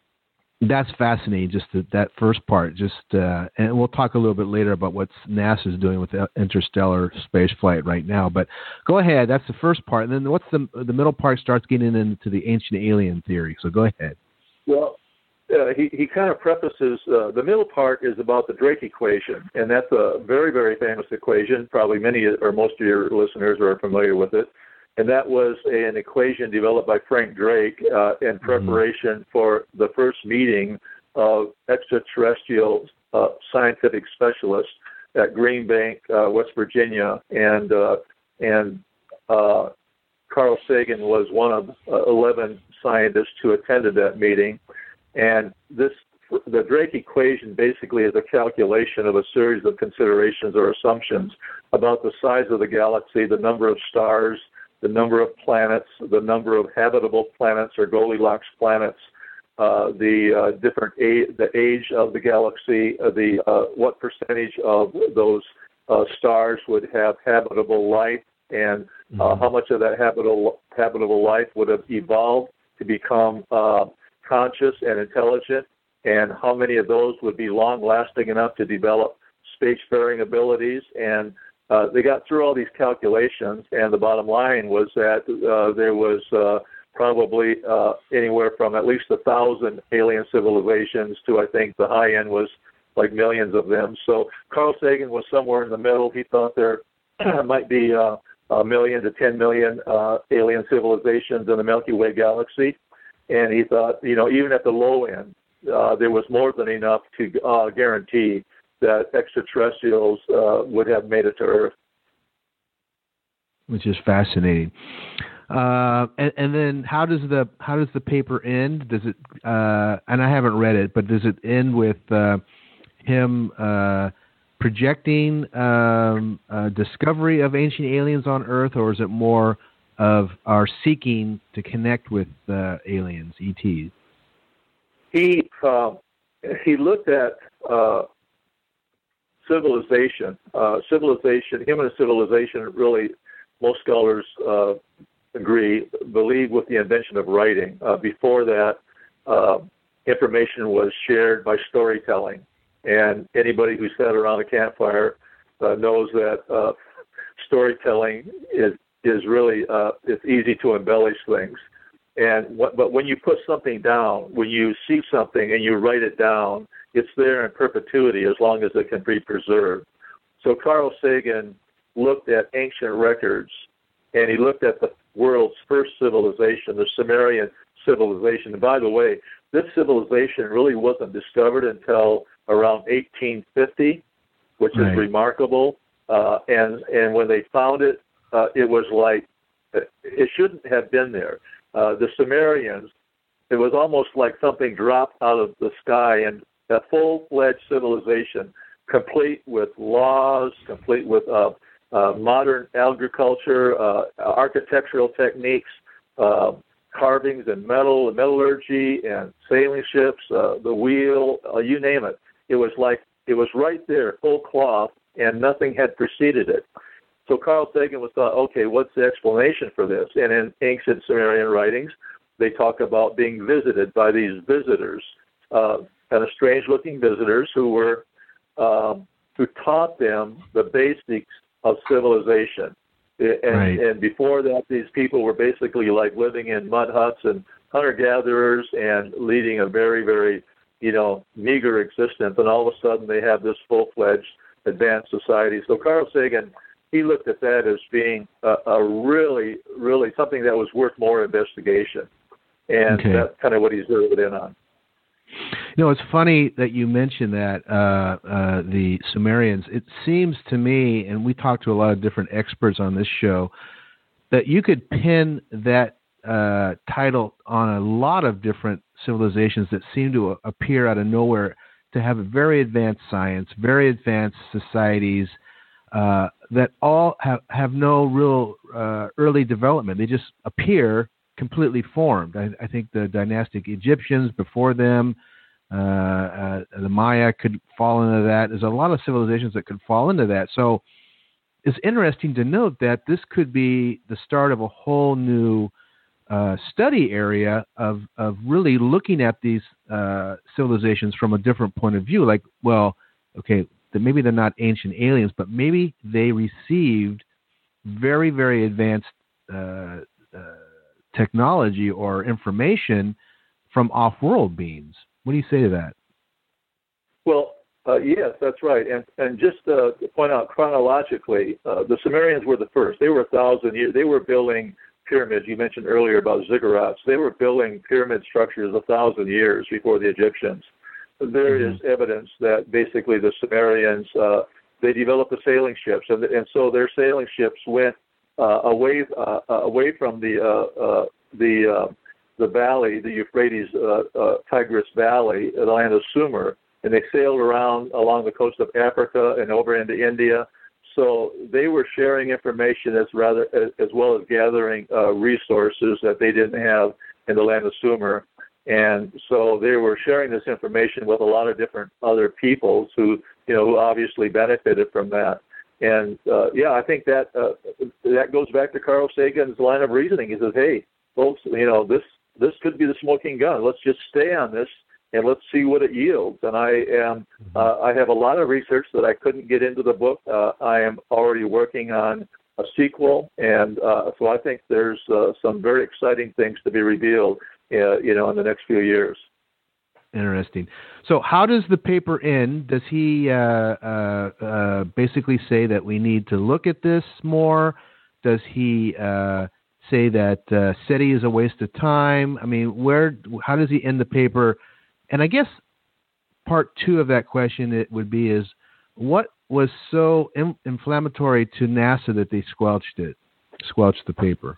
that's fascinating. Just that, that first part. Just uh, and we'll talk a little bit later about what NASA is doing with interstellar space flight right now. But go ahead. That's the first part, and then what's the the middle part starts getting into the ancient alien theory. So go ahead. Well, uh, he he kind of prefaces uh, the middle part is about the Drake equation, and that's a very very famous equation. Probably many or most of your listeners are familiar with it. And that was an equation developed by Frank Drake uh, in preparation mm-hmm. for the first meeting of extraterrestrial uh, scientific specialists at Green Bank, uh, West Virginia, and uh, and uh, Carl Sagan was one of uh, eleven scientists who attended that meeting. And this, the Drake equation basically is a calculation of a series of considerations or assumptions about the size of the galaxy, the number of stars, the number of planets, the number of habitable planets or Goldilocks planets, uh, the uh, different age, the age of the galaxy, uh, the uh, what percentage of those uh, stars would have habitable life, and uh, mm-hmm. how much of that habitable habitable life would have evolved to become uh, conscious and intelligent, and how many of those would be long-lasting enough to develop spacefaring abilities. And Uh, they got through all these calculations, and the bottom line was that uh, there was uh, probably uh, anywhere from at least a thousand alien civilizations to, I think, the high end was like millions of them. So Carl Sagan was somewhere in the middle. He thought there might be uh, a million to ten million uh, alien civilizations in the Milky Way galaxy, and he thought, you know, even at the low end, uh, there was more than enough to uh, guarantee that extraterrestrials uh, would have made it to Earth. Which is fascinating. Uh, and, and then how does the how does the paper end? Does it? Uh, and I haven't read it, but does it end with uh, him uh, projecting um, a discovery of ancient aliens on Earth, or is it more of our seeking to connect with uh, aliens, E Ts? He uh, he looked at. Uh, Civilization, uh, civilization, human civilization, really, most scholars uh, agree, believe with the invention of writing. Uh, before that, uh, information was shared by storytelling. And anybody who sat around a campfire uh, knows that uh, storytelling is, is really, uh, it's easy to embellish things. And what, but when you put something down, when you see something and you write it down, it's there in perpetuity as long as it can be preserved. So Carl Sagan looked at ancient records, and he looked at the world's first civilization, the Sumerian civilization. And by the way, this civilization really wasn't discovered until around eighteen fifty, which right. is remarkable. Uh, and, and when they found it, uh, it was like, it shouldn't have been there. Uh, the Sumerians, it was almost like something dropped out of the sky, and a full-fledged civilization, complete with laws, complete with uh, uh, modern agriculture, uh, architectural techniques, uh, carvings and metal, and metallurgy, and sailing ships, uh, the wheel, uh, you name it. It was like it was right there, full cloth, and nothing had preceded it. So Carl Sagan was thought, okay, what's the explanation for this? And in ancient Sumerian writings, they talk about being visited by these visitors. Uh, kind of strange-looking visitors who were um, who taught them the basics of civilization. And, right. and before that, these people were basically like living in mud huts and hunter-gatherers and leading a very, very, you know, meager existence. And all of a sudden, they have this full-fledged advanced society. So Carl Sagan, he looked at that as being a, a really, really something that was worth more investigation. And okay. that's kind of what he's zeroed in on. You know, it's funny that you mentioned that, uh, uh, the Sumerians. It seems to me, and we talked to a lot of different experts on this show, that you could pin that uh, title on a lot of different civilizations that seem to appear out of nowhere to have a very advanced science, very advanced societies uh, that all have, have no real uh, early development. They just appear completely formed. I, I think the dynastic Egyptians before them, uh, uh, the Maya could fall into that. There's a lot of civilizations that could fall into that. So it's interesting to note that this could be the start of a whole new uh, study area of, of really looking at these uh, civilizations from a different point of view. Like, well, okay, maybe they're not ancient aliens, but maybe they received very, very advanced uh, uh, technology or information from off-world beings. What do you say to that? Well, uh, yes, that's right. And and just uh, to point out chronologically, uh, the Sumerians were the first. They were a thousand years. They were building pyramids. You mentioned earlier about ziggurats. They were building pyramid structures a thousand years before the Egyptians. There mm-hmm. is evidence that basically the Sumerians, uh, they developed the sailing ships, and and so their sailing ships went uh, away uh, away from the uh, uh, the uh, the valley, the Euphrates uh, uh, Tigris Valley, the land of Sumer, and they sailed around along the coast of Africa and over into India. So they were sharing information as rather as, as well as gathering uh, resources that they didn't have in the land of Sumer. And so they were sharing this information with a lot of different other peoples who, you know, who obviously benefited from that. And uh, yeah, I think that uh, that goes back to Carl Sagan's line of reasoning. He says, "Hey, folks, you know, this this could be the smoking gun. Let's just stay on this and let's see what it yields." And I am uh, I have a lot of research that I couldn't get into the book. Uh, I am already working on a sequel, and uh, so I think there's uh, some very exciting things to be revealed, uh, you know, in the next few years. Interesting. So how does the paper end? Does he uh, uh, uh, basically say that we need to look at this more? Does he uh, say that uh, SETI is a waste of time? I mean, where? How does he end the paper? And I guess part two of that question it would be is, what was so in- inflammatory to NASA that they squelched it, squelched the paper?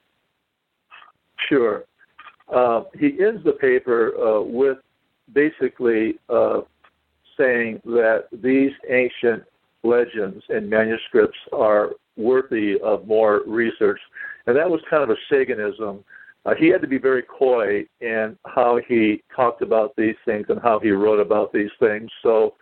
Sure. Uh, he ends the paper uh, with basically uh, saying that these ancient legends and manuscripts are worthy of more research. And that was kind of a Saganism. Uh, he had to be very coy in how he talked about these things and how he wrote about these things. So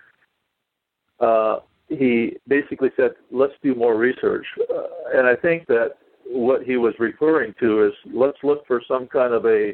uh, he basically said, let's do more research. Uh, and I think that what he was referring to is let's look for some kind of a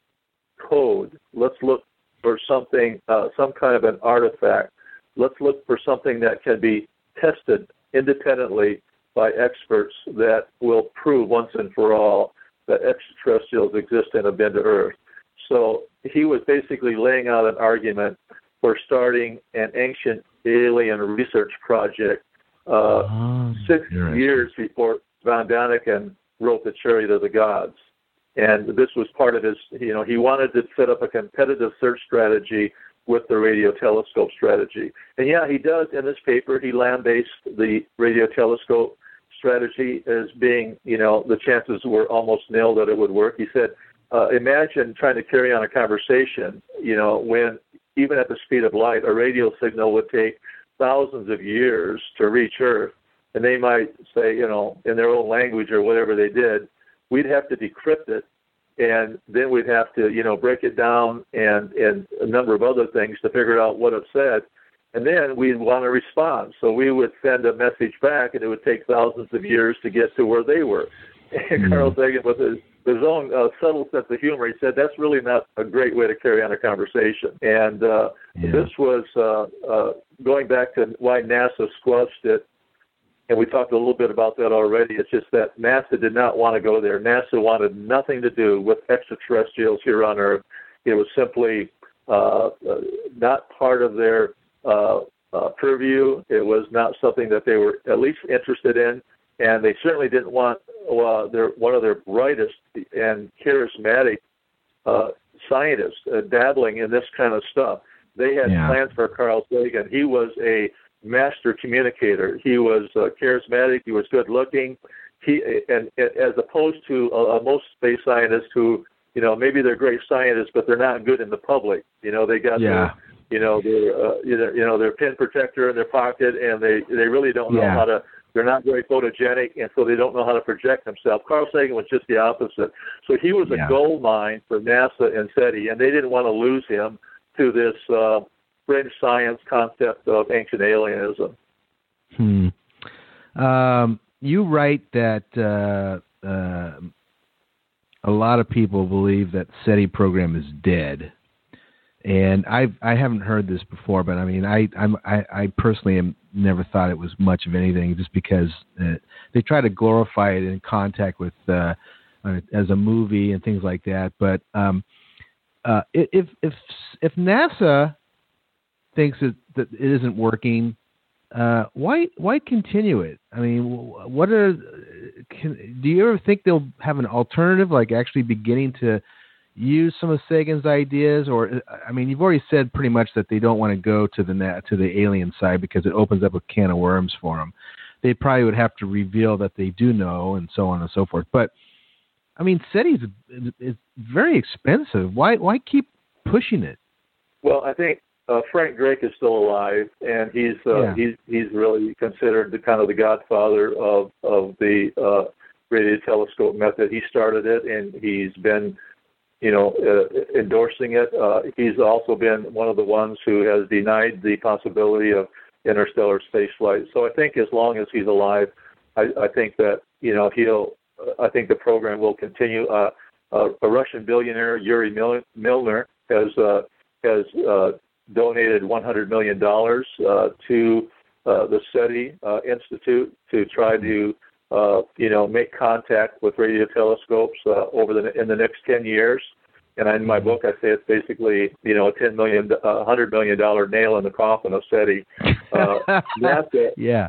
code. Let's look for something, uh, some kind of an artifact. Let's look for something that can be tested independently by experts that will prove once and for all that extraterrestrials exist and have been to Earth. So he was basically laying out an argument for starting an ancient alien research project uh, oh, six years before Von Daniken wrote The Chariot of the Gods. And this was part of his, you know, he wanted to set up a competitive search strategy with the radio telescope strategy. And yeah, he does in this paper, he lambastes the radio telescope strategy as being, you know, the chances were almost nil that it would work. He said, uh, imagine trying to carry on a conversation, you know, when even at the speed of light, a radio signal would take thousands of years to reach Earth. And they might say, you know, in their own language or whatever they did, we'd have to decrypt it, and then we'd have to, you know, break it down and, and a number of other things to figure out what it said. And then we'd want to respond. So we would send a message back, and it would take thousands of years to get to where they were. And mm-hmm. Carl Sagan, with his, his own uh, subtle sense of humor, he said, that's really not a great way to carry on a conversation. And uh, yeah. this was uh, uh, going back to why NASA squelched it. And we talked a little bit about that already. It's just that NASA did not want to go there. NASA wanted nothing to do with extraterrestrials here on Earth. It was simply uh, uh, not part of their uh, uh, purview. It was not something that they were at least interested in. And they certainly didn't want uh, their, one of their brightest and charismatic uh, scientists uh, dabbling in this kind of stuff. They had yeah. plans for Carl Sagan. He was a master communicator. He was uh, charismatic. He was good looking. He and, and as opposed to uh, most space scientists who, you know, maybe they're great scientists, but they're not good in the public. You know, they got yeah. you know, their uh, you know, you know, their pin protector in their pocket, and they they really don't know yeah. how to. They're not very photogenic, and so they don't know how to project themselves. Carl Sagan was just the opposite. So he was yeah. a gold mine for NASA and SETI, and they didn't want to lose him to this uh, fringe science concept of ancient alienism. Hmm. Um, you write that uh, uh, a lot of people believe that SETI program is dead, and I I haven't heard this before, but I mean I I'm, I I personally am never thought it was much of anything, just because uh, they try to glorify it in contact with uh, uh, as a movie and things like that. But um, uh, if if if NASA thinks that, that it isn't working, Uh, why why continue it? I mean, what are? Can, do you ever think they'll have an alternative, like actually beginning to use some of Sagan's ideas? Or, I mean, you've already said pretty much that they don't want to go to the to the alien side because it opens up a can of worms for them. They probably would have to reveal that they do know, and so on and so forth. But I mean, SETI is, is very expensive. Why why keep pushing it? Well, I think. Uh, Frank Drake is still alive, and he's uh, yeah. he's he's really considered the kind of the godfather of of the uh, radio telescope method. He started it, and he's been, you know, uh, endorsing it. Uh, he's also been one of the ones who has denied the possibility of interstellar spaceflight. So I think as long as he's alive, I, I think that you know he'll. I think the program will continue. Uh, uh, a Russian billionaire, Yuri Milner, has uh, has uh, donated one hundred million dollars uh, to uh, the SETI uh, Institute to try to, uh, you know, make contact with radio telescopes uh, over the in the next ten years. And in my book, I say it's basically, you know, a ten million, uh, one hundred million dollar nail in the coffin of SETI. Uh, NASA, yeah.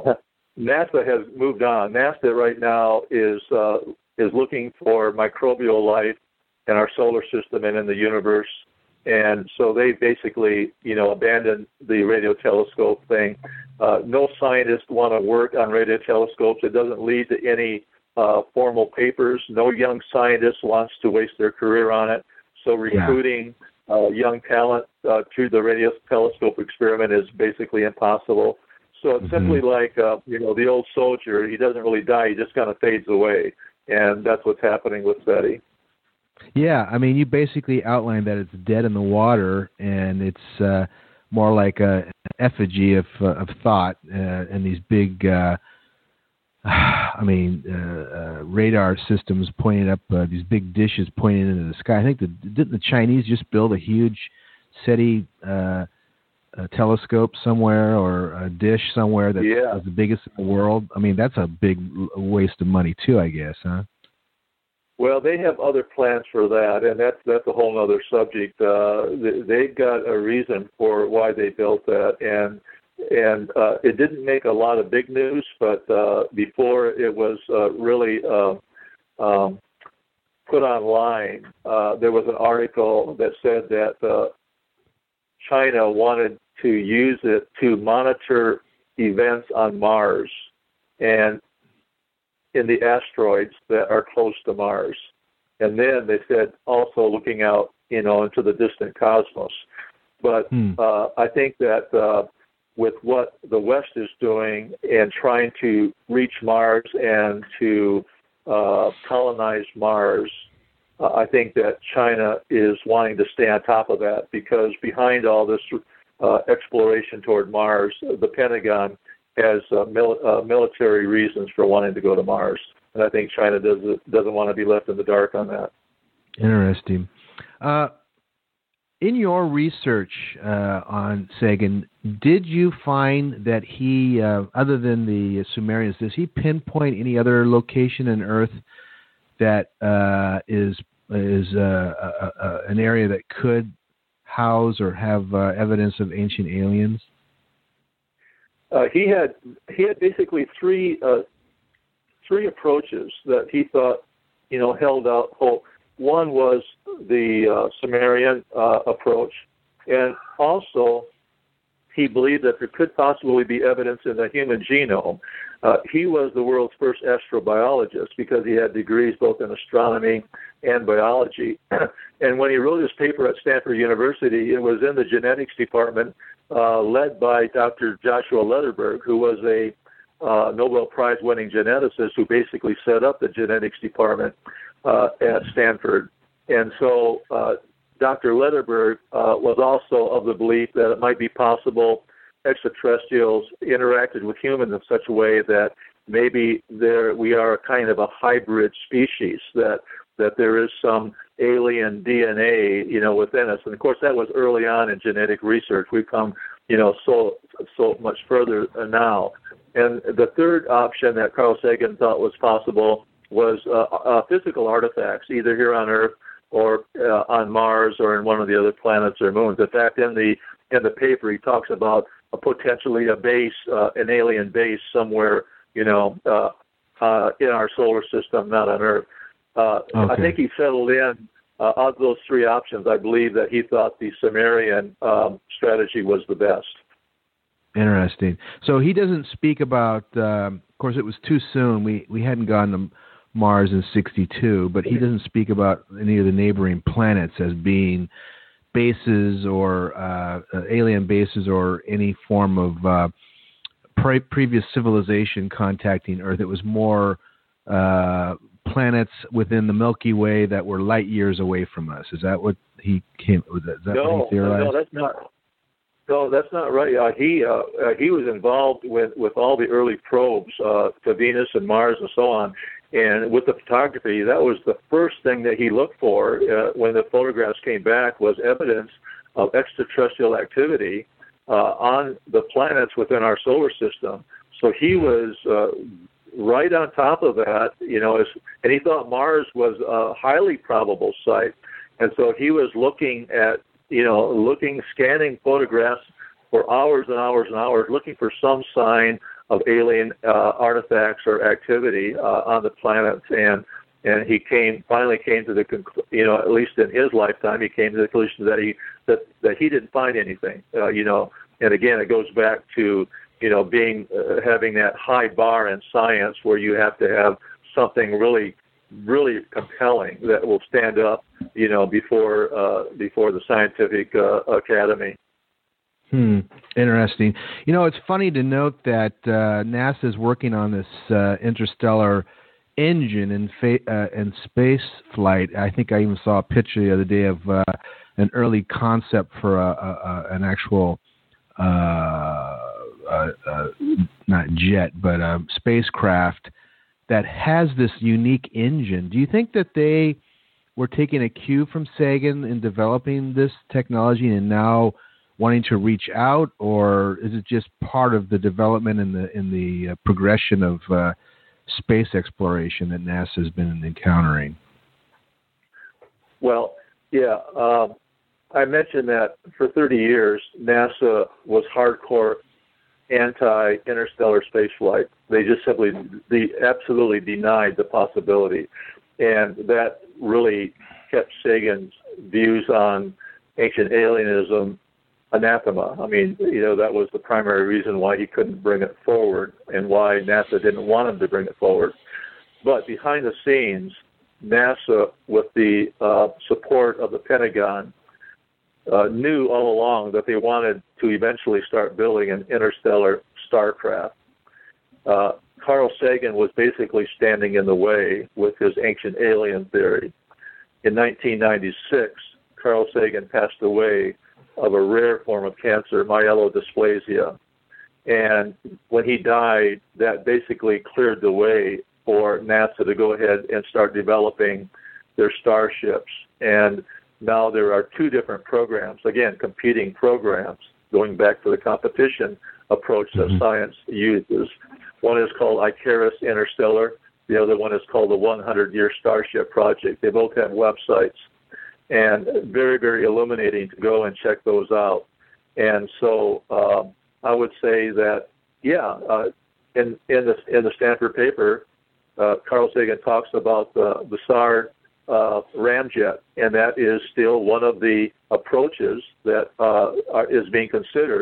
NASA has moved on. NASA right now is uh, is looking for microbial life in our solar system and in the universe. And so they basically, you know, abandoned the radio telescope thing. Uh, no scientists want to work on radio telescopes. It doesn't lead to any uh, formal papers. No young scientist wants to waste their career on it. So recruiting yeah. uh, young talent uh, through the radio telescope experiment is basically impossible. So it's mm-hmm. simply like, uh, you know, the old soldier. He doesn't really die. He just kind of fades away. And that's what's happening with SETI. Yeah, I mean, you basically outlined that it's dead in the water, and it's uh, more like a, an effigy of uh, of thought, uh, and these big, uh, I mean, uh, uh, radar systems pointing up, uh, these big dishes pointing into the sky. I think the, didn't the Chinese just build a huge SETI uh, a telescope somewhere, or a dish somewhere that's yeah. the biggest in the world? I mean, that's a big waste of money too, I guess, huh? Well, they have other plans for that, and that's that's a whole other subject. Uh, they've got a reason for why they built that, and and uh, it didn't make a lot of big news, but uh, before it was uh, really uh, um, put online, uh, there was an article that said that uh, China wanted to use it to monitor events on Mars, and in the asteroids that are close to Mars. And then they said also looking out, you know, into the distant cosmos. But hmm. uh, I think that uh, with what the West is doing and trying to reach Mars and to uh, colonize Mars, uh, I think that China is wanting to stay on top of that, because behind all this uh, exploration toward Mars, the Pentagon has uh, mil- uh, military reasons for wanting to go to Mars, and I think China does, doesn't want to be left in the dark on that. Interesting. Uh, in your research uh, on Sagan, did you find that he, uh, other than the Sumerians, does he pinpoint any other location on Earth that uh, is is uh, uh, uh, an area that could house or have uh, evidence of ancient aliens? Uh, he had he had basically three uh, three approaches that he thought, you know, held out hope. One was the uh, Sumerian uh, approach, and also he believed that there could possibly be evidence in the human genome. Uh, he was the world's first astrobiologist because he had degrees both in astronomy and biology. And when he wrote his paper at Stanford University, it was in the genetics department uh, led by Doctor Joshua Lederberg, who was a uh, Nobel Prize-winning geneticist who basically set up the genetics department uh, at Stanford. And so uh, Doctor Lederberg uh, was also of the belief that it might be possible extraterrestrials interacted with humans in such a way that maybe there we are a kind of a hybrid species, that that there is some alien D N A, you know, within us. And of course, that was early on in genetic research. We've come, you know, so so much further now. And the third option that Carl Sagan thought was possible was uh, uh, physical artifacts, either here on Earth or uh, on Mars or in one of the other planets or moons. In fact, in the in the paper, he talks about a potentially a base, uh, an alien base somewhere, you know, uh, uh, in our solar system, not on Earth. Uh, okay. I think he settled in, uh, of those three options, I believe that he thought the Sumerian um, strategy was the best. Interesting. So he doesn't speak about, um, of course, it was too soon. We, we hadn't gone to Mars in sixty-two, but he doesn't speak about any of the neighboring planets as being bases or uh, alien bases or any form of uh, pre- previous civilization contacting Earth. It was more uh, planets within the Milky Way that were light years away from us. Is that what he came? Is that no, what he theorized? No, that's not. No, that's not right. Uh, he uh, uh, he was involved with, with all the early probes uh, to Venus and Mars and so on. And with the photography, that was the first thing that he looked for uh, when the photographs came back, was evidence of extraterrestrial activity uh, on the planets within our solar system. So he was uh, right on top of that, you know, as, and he thought Mars was a highly probable site. And so he was looking at, you know, looking, scanning photographs for hours and hours and hours, looking for some sign of alien uh, artifacts or activity uh, on the planets, and and he came finally came to the conclu- you know, at least in his lifetime, he came to the conclusion that he that that he didn't find anything, uh, you know. And again, it goes back to, you know, being uh, having that high bar in science where you have to have something really really compelling that will stand up, you know, before uh, before the scientific uh, academy. Hmm. Interesting. You know, it's funny to note that uh, NASA is working on this uh, interstellar engine in fa- uh, in space flight. I think I even saw a picture the other day of uh, an early concept for a, a, a, an actual, uh, uh, uh, not jet, but a spacecraft that has this unique engine. Do you think that they were taking a cue from Sagan in developing this technology and now wanting to reach out, or is it just part of the development in the in the uh, progression of uh, space exploration that NASA has been encountering? Well, yeah, um, I mentioned that for thirty years, NASA was hardcore anti-interstellar spaceflight. They just simply, they absolutely denied the possibility, and that really kept Sagan's views on ancient alienism anathema. I mean, you know, that was the primary reason why he couldn't bring it forward and why NASA didn't want him to bring it forward. But behind the scenes, NASA, with the uh, support of the Pentagon, uh, knew all along that they wanted to eventually start building an interstellar starcraft. Uh, Carl Sagan was basically standing in the way with his ancient alien theory. In nineteen ninety-six, Carl Sagan passed away of a rare form of cancer, myelodysplasia. And when he died, that basically cleared the way for NASA to go ahead and start developing their starships. And now there are two different programs, again, competing programs, going back to the competition approach that mm-hmm. science uses. One is called Icarus Interstellar. The other one is called the one hundred year Starship Project. They both have websites. And very, very illuminating to go and check those out. And so um, I would say that, yeah, uh, in in the in the Stanford paper, uh, Carl Sagan talks about the the S A R uh, ramjet, and that is still one of the approaches that uh, are, is being considered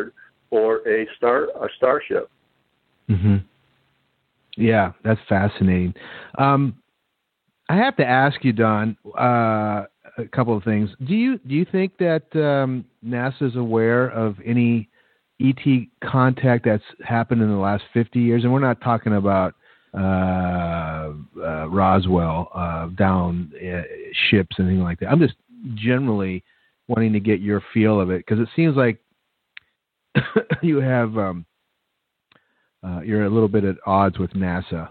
or a star a starship. Mm-hmm. Yeah, that's fascinating. Um, I have to ask you, Don, uh, a couple of things. Do you do you think that um, NASA is aware of any E T contact that's happened in the last fifty years? And we're not talking about uh, uh, Roswell uh, down uh, ships, anything like that. I'm just generally wanting to get your feel of it, because it seems like you have um, uh, you're a little bit at odds with NASA.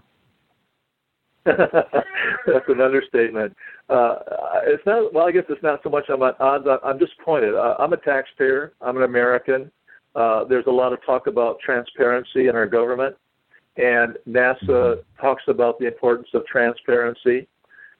That's an understatement. Uh, it's not. Well, I guess it's not so much I'm at odds. I'm disappointed. Uh, I'm a taxpayer. I'm an American. Uh, there's a lot of talk about transparency in our government, and NASA talks about the importance of transparency,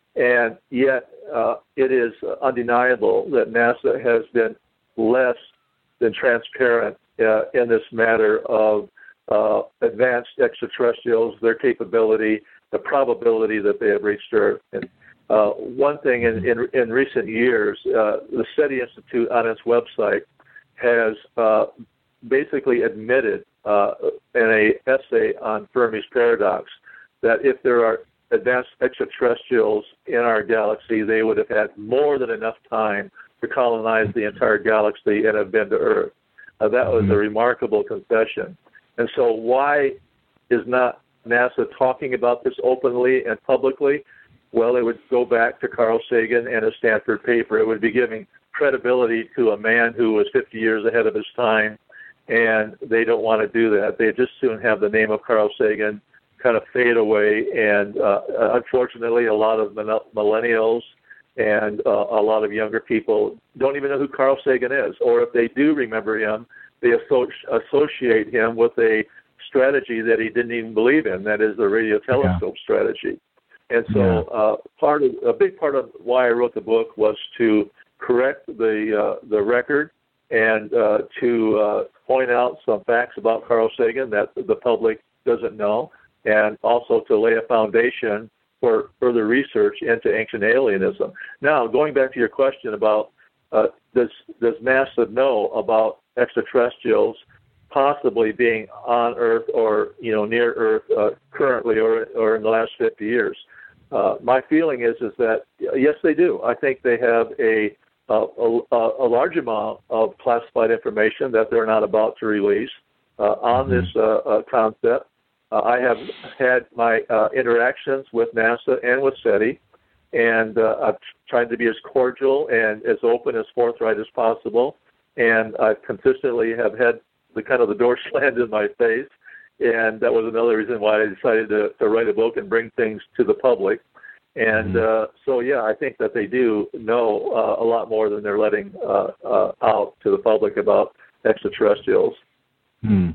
and yet uh, it is undeniable that NASA has been less than transparent uh, in this matter of uh, advanced extraterrestrials, their capability, the probability that they have reached Earth. And uh, one thing in, in, in recent years, uh, the SETI Institute on its website has uh, basically admitted uh, in an essay on Fermi's paradox that if there are advanced extraterrestrials in our galaxy, they would have had more than enough time to colonize the entire galaxy and have been to Earth. Uh, that was a remarkable confession. And so why is not NASA talking about this openly and publicly? Well, it would go back to Carl Sagan and a Stanford paper. It would be giving credibility to a man who was fifty years ahead of his time, and they don't want to do that. They just soon have the name of Carl Sagan kind of fade away, and uh, unfortunately, a lot of millennials and uh, a lot of younger people don't even know who Carl Sagan is, or if they do remember him, they asso- associate him with a strategy that he didn't even believe in, that is the radio telescope yeah. strategy. And so yeah. uh, part of a big part of why I wrote the book was to correct the uh, the record and uh, to uh, point out some facts about Carl Sagan that the public doesn't know, and also to lay a foundation for further research into ancient alienism. Now, going back to your question about uh, does does NASA know about extraterrestrials possibly being on Earth or, you know, near Earth uh, currently or or in the last fifty years? Uh, my feeling is is that yes, they do. I think they have a a, a, a large amount of classified information that they're not about to release uh, on this uh, uh, concept. Uh, I have had my uh, interactions with NASA and with SETI, and uh, I've tried to be as cordial and as open, as forthright as possible. And I consistently have had the kind of the door slammed in my face, and that was another reason why I decided to, to write a book and bring things to the public. And mm-hmm. uh, so, yeah, I think that they do know uh, a lot more than they're letting uh, uh, out to the public about extraterrestrials. Hmm.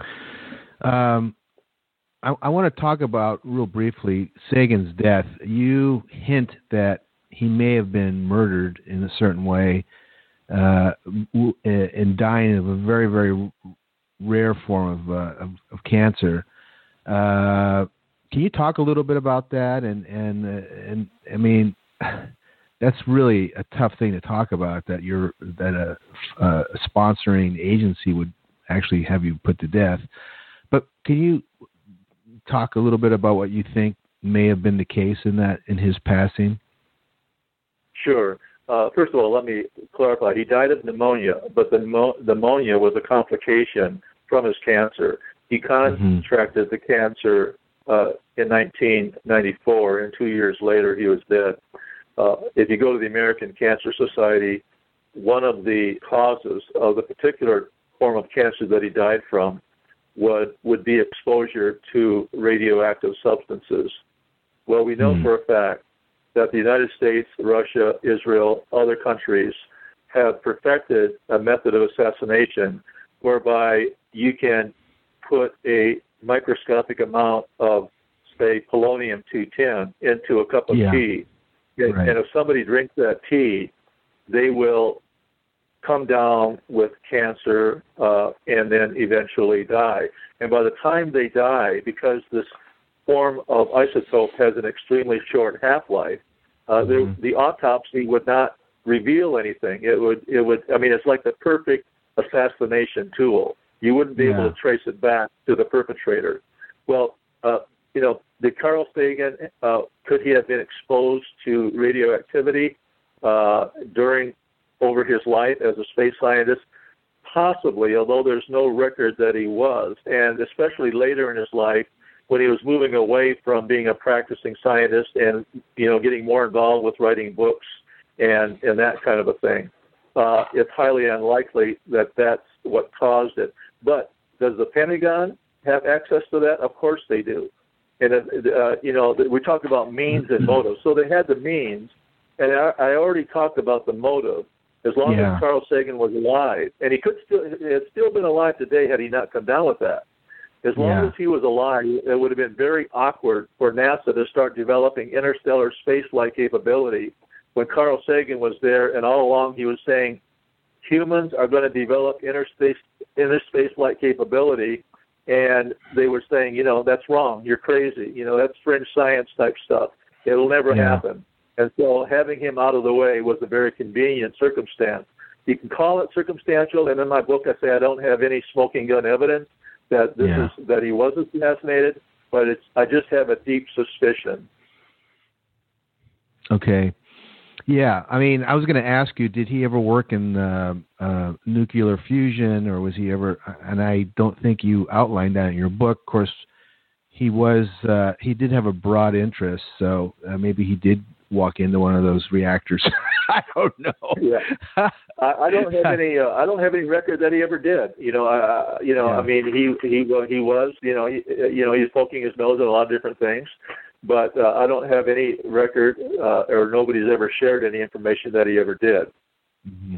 Um, I, I want to talk about, real briefly, Sagan's death. You hint that he may have been murdered in a certain way uh, and dying of a very, very rare form of, uh, of, of cancer. Uh, can you talk a little bit about that? And, and, uh, and I mean, that's really a tough thing to talk about, that you're, that a, a sponsoring agency would actually have you put to death. But can you talk a little bit about what you think may have been the case in that, in his passing? Sure. Uh, first of all, let me clarify. He died of pneumonia, but the mo- pneumonia was a complication from his cancer. He contracted mm-hmm. the cancer uh, in nineteen ninety-four, and two years later he was dead. Uh, if you go to the American Cancer Society, one of the causes of the particular form of cancer that he died from would would be exposure to radioactive substances. Well, we know mm. for a fact that the United States, Russia, Israel, other countries have perfected a method of assassination whereby you can put a microscopic amount of, say, polonium two ten into a cup of yeah. tea. And, right. and if somebody drinks that tea, they will come down with cancer uh, and then eventually die. And by the time they die, because this form of isotope has an extremely short half-life, uh, mm-hmm. the, the autopsy would not reveal anything. It would, it would. I mean, it's like the perfect assassination tool. You wouldn't be yeah. able to trace it back to the perpetrator. Well, uh, you know, did Carl Sagan, uh, could he have been exposed to radioactivity uh, during, over his life as a space scientist? Possibly, although there's no record that he was. And especially later in his life, when he was moving away from being a practicing scientist and, you know, getting more involved with writing books and, and that kind of a thing, uh, it's highly unlikely that that's what caused it. But does the Pentagon have access to that? Of course they do. And, uh, you know, we talked about means and motive. So they had the means, and I, I already talked about the motive. As long yeah. as Carl Sagan was alive, and he could still, he had still been alive today had he not come down with that. As long yeah. as he was alive, it would have been very awkward for NASA to start developing interstellar space-flight capability when Carl Sagan was there, and all along he was saying humans are going to develop interspace, interspace flight capability, and they were saying, you know, that's wrong, you're crazy, you know, that's fringe science type stuff. It'll never yeah. happen. And so having him out of the way was a very convenient circumstance. You can call it circumstantial, and in my book I say I don't have any smoking gun evidence that this yeah. is that he was assassinated, but it's I just have a deep suspicion. Okay. Yeah, I mean, I was going to ask you, did he ever work in uh, uh, nuclear fusion, or was he ever, and I don't think you outlined that in your book. Of course, he was, uh, he did have a broad interest, so uh, maybe he did walk into one of those reactors. I don't know. Yeah, I, I don't have any. Uh, I don't have any record that he ever did. You know, uh, you know. Yeah. I mean, he he he was. You know, he, you know, he's poking his nose at a lot of different things, but uh, I don't have any record, uh, or nobody's ever shared any information that he ever did. Mm-hmm.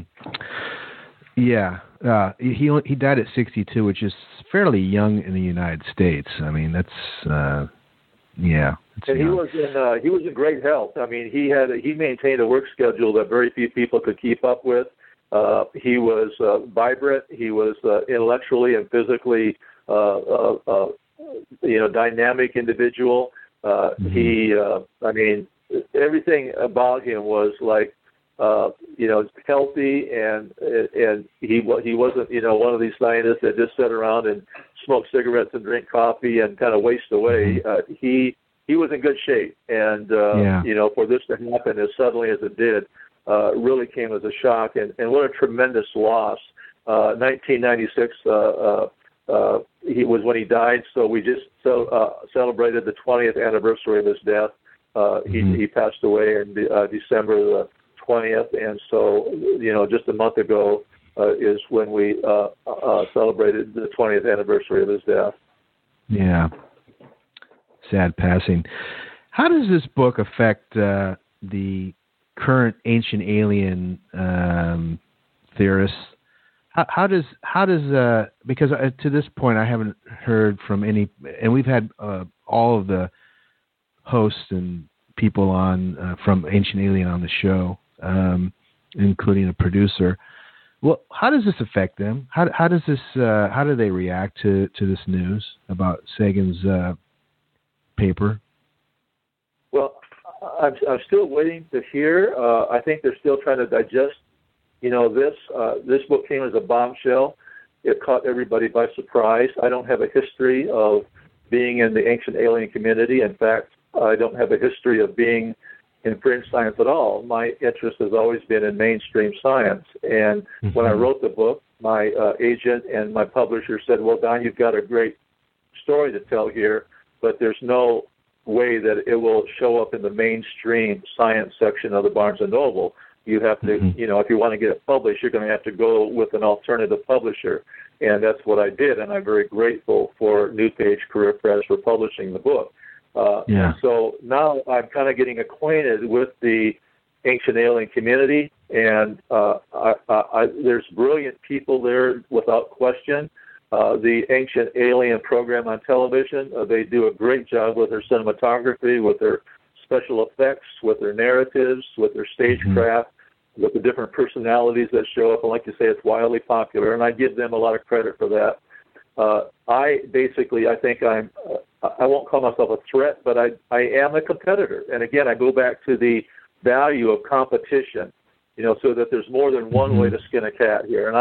Yeah, uh, he he died at sixty-two, which is fairly young in the United States. I mean, that's. Uh, Yeah, and he was in uh, he was in great health. I mean, he had a, he maintained a work schedule that very few people could keep up with. Uh, he was uh, vibrant. He was uh, intellectually and physically, uh, uh, uh, you know, dynamic individual. Uh, mm-hmm. He, uh, I mean, everything about him was like, uh, you know, healthy, and and he he wasn't, you know, one of these scientists that just sit around and smoke cigarettes and drink coffee and kind of waste away. Uh, he he was in good shape, and uh, yeah. you know, for this to happen as suddenly as it did, uh, really came as a shock, and, and what a tremendous loss. Uh, nineteen ninety-six uh, uh, uh, he was when he died, so we just so, uh, celebrated the twentieth anniversary of his death. Uh, mm-hmm. He he passed away in uh, December the twentieth, and so you know, just a month ago. Uh, is when we uh, uh, celebrated the twentieth anniversary of his death. Yeah. Sad passing. How does this book affect uh, the current ancient alien um, theorists? How, how does how does uh, because uh, to this point I haven't heard from any, and we've had uh, all of the hosts and people on uh, from Ancient Alien on the show, um, including a producer. Well, how does this affect them? How how does this uh, how do they react to, to this news about Sagan's uh, paper? Well, I'm I'm still waiting to hear. Uh, I think they're still trying to digest. You know, this uh, this book came as a bombshell. It caught everybody by surprise. I don't have a history of being in the ancient alien community. In fact, I don't have a history of being in fringe science at all. My interest has always been in mainstream science. And mm-hmm. when I wrote the book, my uh, agent and my publisher said, well, Don, you've got a great story to tell here, but there's no way that it will show up in the mainstream science section of the Barnes and Noble. You have to, mm-hmm. you know, if you want to get it published, you're going to have to go with an alternative publisher. And that's what I did, and I'm very grateful for New Page Career Press for publishing the book. Uh, yeah. So now I'm kind of getting acquainted with the ancient alien community, and uh, I, I, there's brilliant people there without question. Uh, the Ancient Alien program on television, uh, they do a great job with their cinematography, with their special effects, with their narratives, with their stagecraft, mm-hmm. with the different personalities that show up. And like you say, it's wildly popular, and I give them a lot of credit for that. Uh, I basically, I think I'm, uh, I won't call myself a threat, but I, I am a competitor. And again, I go back to the value of competition, you know, so that there's more than one way to skin a cat here. And I'm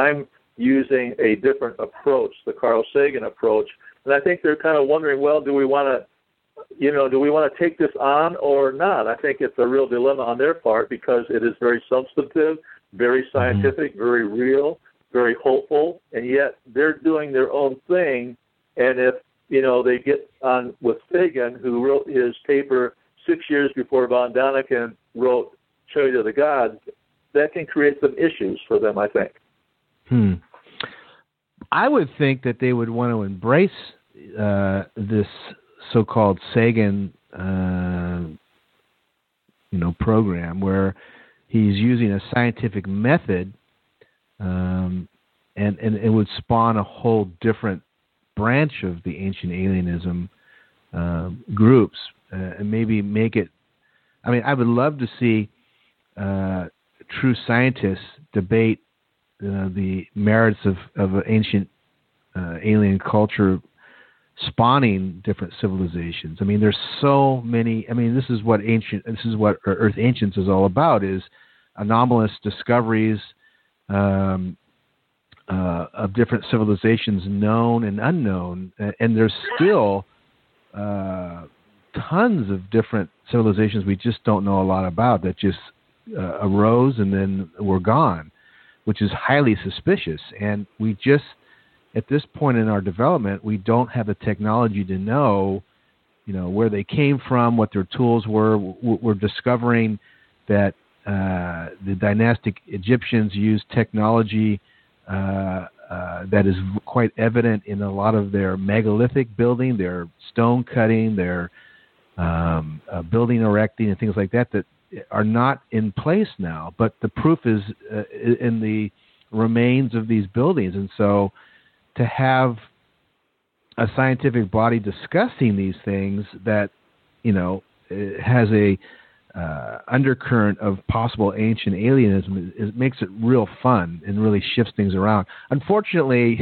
using a different approach, the Carl Sagan approach. And I think they're kind of wondering, well, do we want to, you know, do we want to take this on or not? I think it's a real dilemma on their part because it is very substantive, very scientific, very real, very hopeful, and yet they're doing their own thing. And if, you know, they get on with Sagan, who wrote his paper six years before von Däniken wrote Chariot of the Gods, that can create some issues for them, I think. Hmm. I would think that they would want to embrace uh, this so-called Sagan, uh, you know, program where he's using a scientific method, um, and, and it would spawn a whole different branch of the ancient alienism uh, groups, uh, and maybe make it. I mean, I would love to see uh, true scientists debate uh, the merits of, of ancient uh, alien culture spawning different civilizations. I mean, there's so many. I mean, this is what ancient. This is what Earth Ancients is all about: is anomalous discoveries um, uh, of different civilizations, known and unknown. And there's still uh, tons of different civilizations we just don't know a lot about that just uh, arose and then were gone, which is highly suspicious. And we just at this point in our development, we don't have the technology to know, you know, where they came from, what their tools were. We're discovering that uh, the dynastic Egyptians used technology uh, uh, that is quite evident in a lot of their megalithic building, their stone cutting, their um, uh, building erecting, and things like that that are not in place now. But the proof is uh, in the remains of these buildings, and so to have a scientific body discussing these things that, you know, has a uh, undercurrent of possible ancient alienism, it, it makes it real fun and really shifts things around. Unfortunately,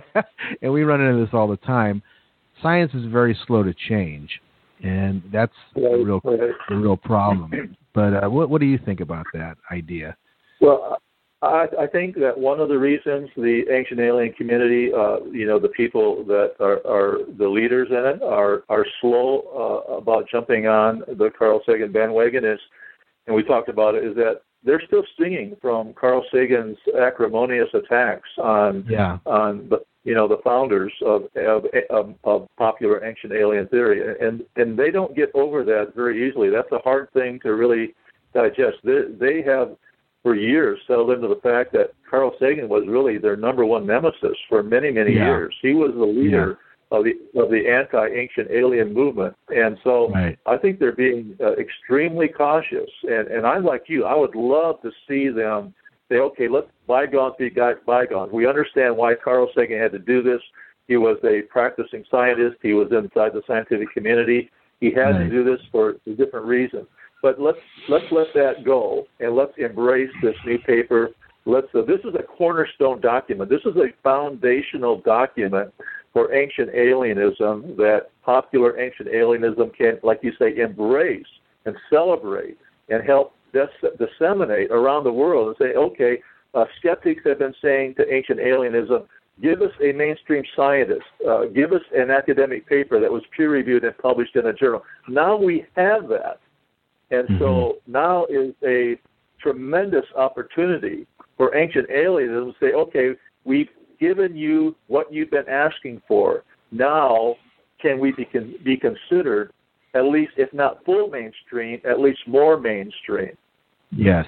and we run into this all the time, science is very slow to change, and that's right, a real, right. a real problem. But uh, what, what do you think about that idea? Well, I, I think that one of the reasons the ancient alien community, uh, you know, the people that are, are the leaders in it, are are slow uh, about jumping on the Carl Sagan bandwagon is, and we talked about it, is that they're still stinging from Carl Sagan's acrimonious attacks on yeah. on the you know the founders of of, of of popular ancient alien theory, and and they don't get over that very easily. That's a hard thing to really digest. They, they have for years settled into the fact that Carl Sagan was really their number one nemesis for many, many yeah. years. He was the leader yeah. of the of the anti-ancient alien movement. And so right. I think they're being uh, extremely cautious. And, and I'm like you. I would love to see them say, okay, let's bygones be bygones. We understand why Carl Sagan had to do this. He was a practicing scientist. He was inside the scientific community. He had right. to do this for a different reason. But let's let's let that go, and let's embrace this new paper. Let's. Uh, this is a cornerstone document. This is a foundational document for ancient alienism that popular ancient alienism can, like you say, embrace and celebrate and help dis- disseminate around the world and say, okay, uh, skeptics have been saying to ancient alienism, give us a mainstream scientist, uh, give us an academic paper that was peer-reviewed and published in a journal. Now we have that. And mm-hmm. so now is a tremendous opportunity for ancient alienism to say, okay, we've given you what you've been asking for. Now can we be, con- be considered, at least if not full mainstream, at least more mainstream? Yes,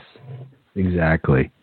exactly.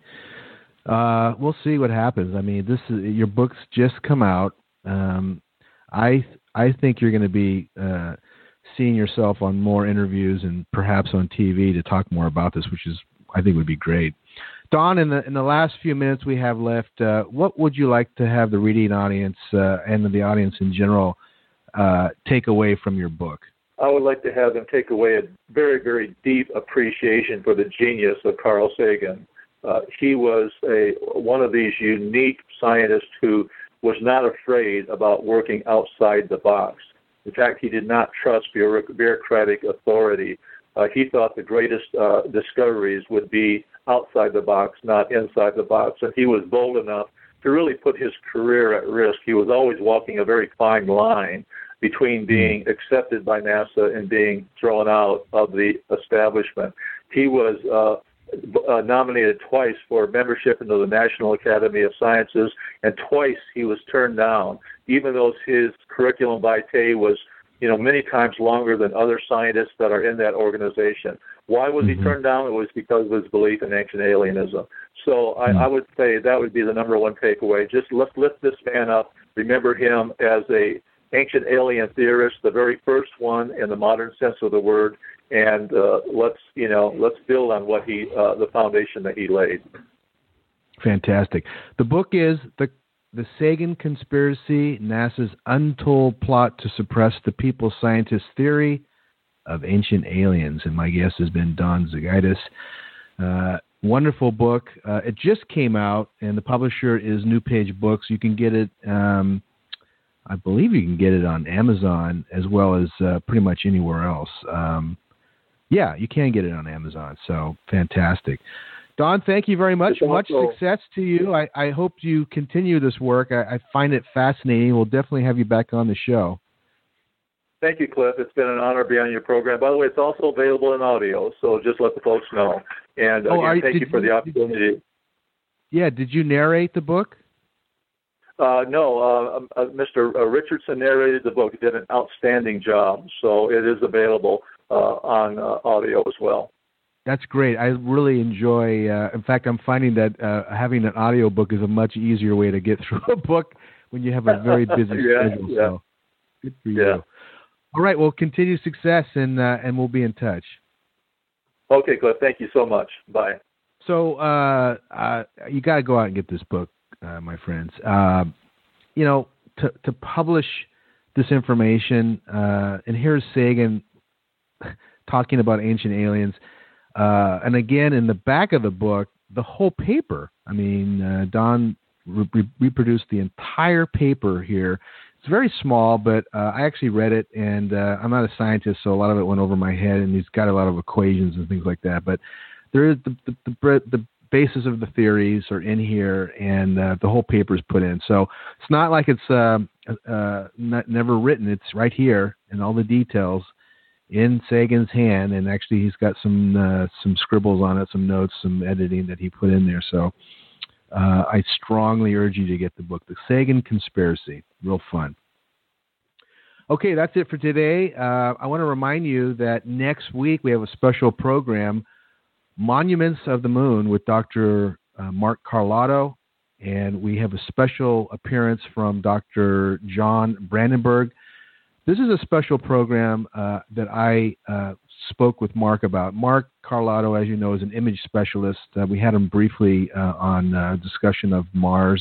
Uh, we'll see what happens. I mean, this is, your book's just come out. Um, I I think you're going to be uh, seeing yourself on more interviews and perhaps on T V to talk more about this, which is I think would be great. Don, in the in the last few minutes we have left, uh, what would you like to have the reading audience uh, and the audience in general uh, take away from your book? I would like to have them take away a very, very deep appreciation for the genius of Carl Sagan. Uh, he was a one of these unique scientists who was not afraid about working outside the box. In fact, he did not trust bureaucratic authority. Uh, he thought the greatest uh, discoveries would be outside the box, not inside the box. And he was bold enough to really put his career at risk. He was always walking a very fine line between being accepted by NASA and being thrown out of the establishment. He was uh, uh, nominated twice for membership into the National Academy of Sciences, and twice he was turned down, even though his curriculum vitae was, you know, many times longer than other scientists that are in that organization. Why was mm-hmm. he turned down? It was because of his belief in ancient alienism. So I, I would say that would be the number one takeaway. Just let's lift this man up. Remember him as a ancient alien theorist, the very first one in the modern sense of the word, and uh, let's you know let's build on what he uh, the foundation that he laid. Fantastic. The book is the the Sagan Conspiracy: NASA's Untold Plot to Suppress the People Scientist Theory of Ancient Aliens, and my guest has been Don Zagaitis. Uh, wonderful book. Uh, it just came out, and the publisher is New Page Books. You can get it. Um, I believe you can get it on Amazon as well as uh, pretty much anywhere else. Um, yeah, you can get it on Amazon. So fantastic. Don, thank you very much. Much success to you. I, I hope you continue this work. I, I find it fascinating. We'll definitely have you back on the show. Thank you, Cliff. It's been an honor to be on your program. By the way, it's also available in audio, so just let the folks know. And again, oh, you, thank you for the opportunity. Yeah, did you narrate the book? Uh, no, uh, uh, Mister Richardson narrated the book. He did an outstanding job, so it is available uh, on uh, audio as well. That's great. I really enjoy, uh, in fact, I'm finding that uh, having an audio book is a much easier way to get through a book when you have a very busy yeah, schedule. Yeah. So good for you. Yeah. All right, well, continued success, and uh, and we'll be in touch. Okay, Cliff. Thank you so much. Bye. So uh, uh, you got to go out and get this book, uh, my friends. Uh, you know, to to publish this information, uh, and here's Sagan talking about ancient aliens. Uh, and again, in the back of the book, the whole paper. I mean, uh, Don re- reproduced the entire paper here. It's very small, but uh, I actually read it, and uh, I'm not a scientist, so a lot of it went over my head, and he's got a lot of equations and things like that. But there is the the, the, the basis of the theories are in here, and uh, the whole paper is put in. So it's not like it's uh, uh, not, never written. It's right here, and all the details in Sagan's hand, and actually he's got some uh, some scribbles on it, some notes, some editing that he put in there. So uh, I strongly urge you to get the book, The Sagan Conspiracy. Real fun. Okay, that's it for today. Uh, I want to remind you that next week we have a special program, Monuments of the Moon, with Doctor Uh, Mark Carlotto, and we have a special appearance from Doctor John Brandenburg. This is a special program uh, that I uh, spoke with Mark about. Mark Carlotto, as you know, is an image specialist. Uh, we had him briefly uh, on uh, discussion of Mars.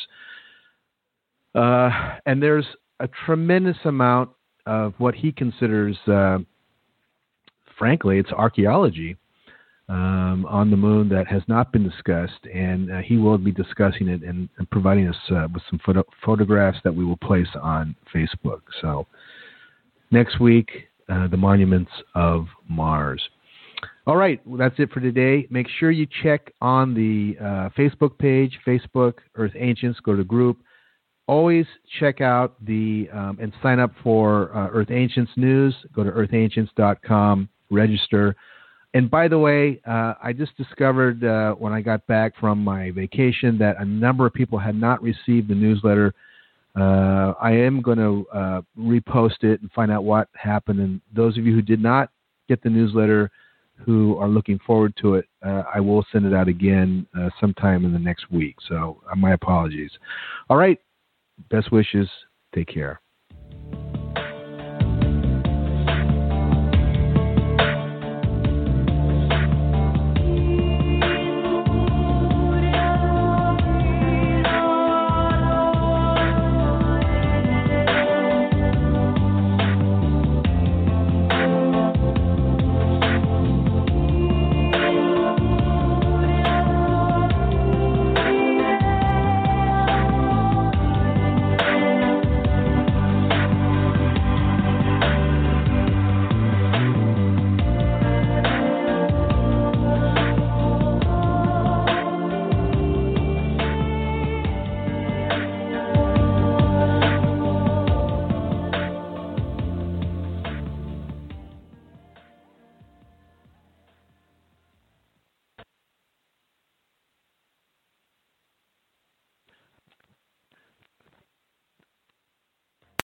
Uh, and there's a tremendous amount of what he considers, uh, frankly, it's archaeology um, on the moon that has not been discussed. And uh, he will be discussing it and, and providing us uh, with some photo- photographs that we will place on Facebook. So next week, uh, the Monuments of Mars. All right, well, that's it for today. Make sure you check on the uh, Facebook page, Facebook Earth Ancients. Go to group. Always check out the um, and sign up for uh, Earth Ancients news. Go to earth ancients dot com, register. And by the way, uh, I just discovered uh, when I got back from my vacation that a number of people had not received the newsletter. Uh, I am going to uh, repost it and find out what happened. And those of you who did not get the newsletter, who are looking forward to it, uh, I will send it out again uh, sometime in the next week. So uh, my apologies. All right. Best wishes. Take care.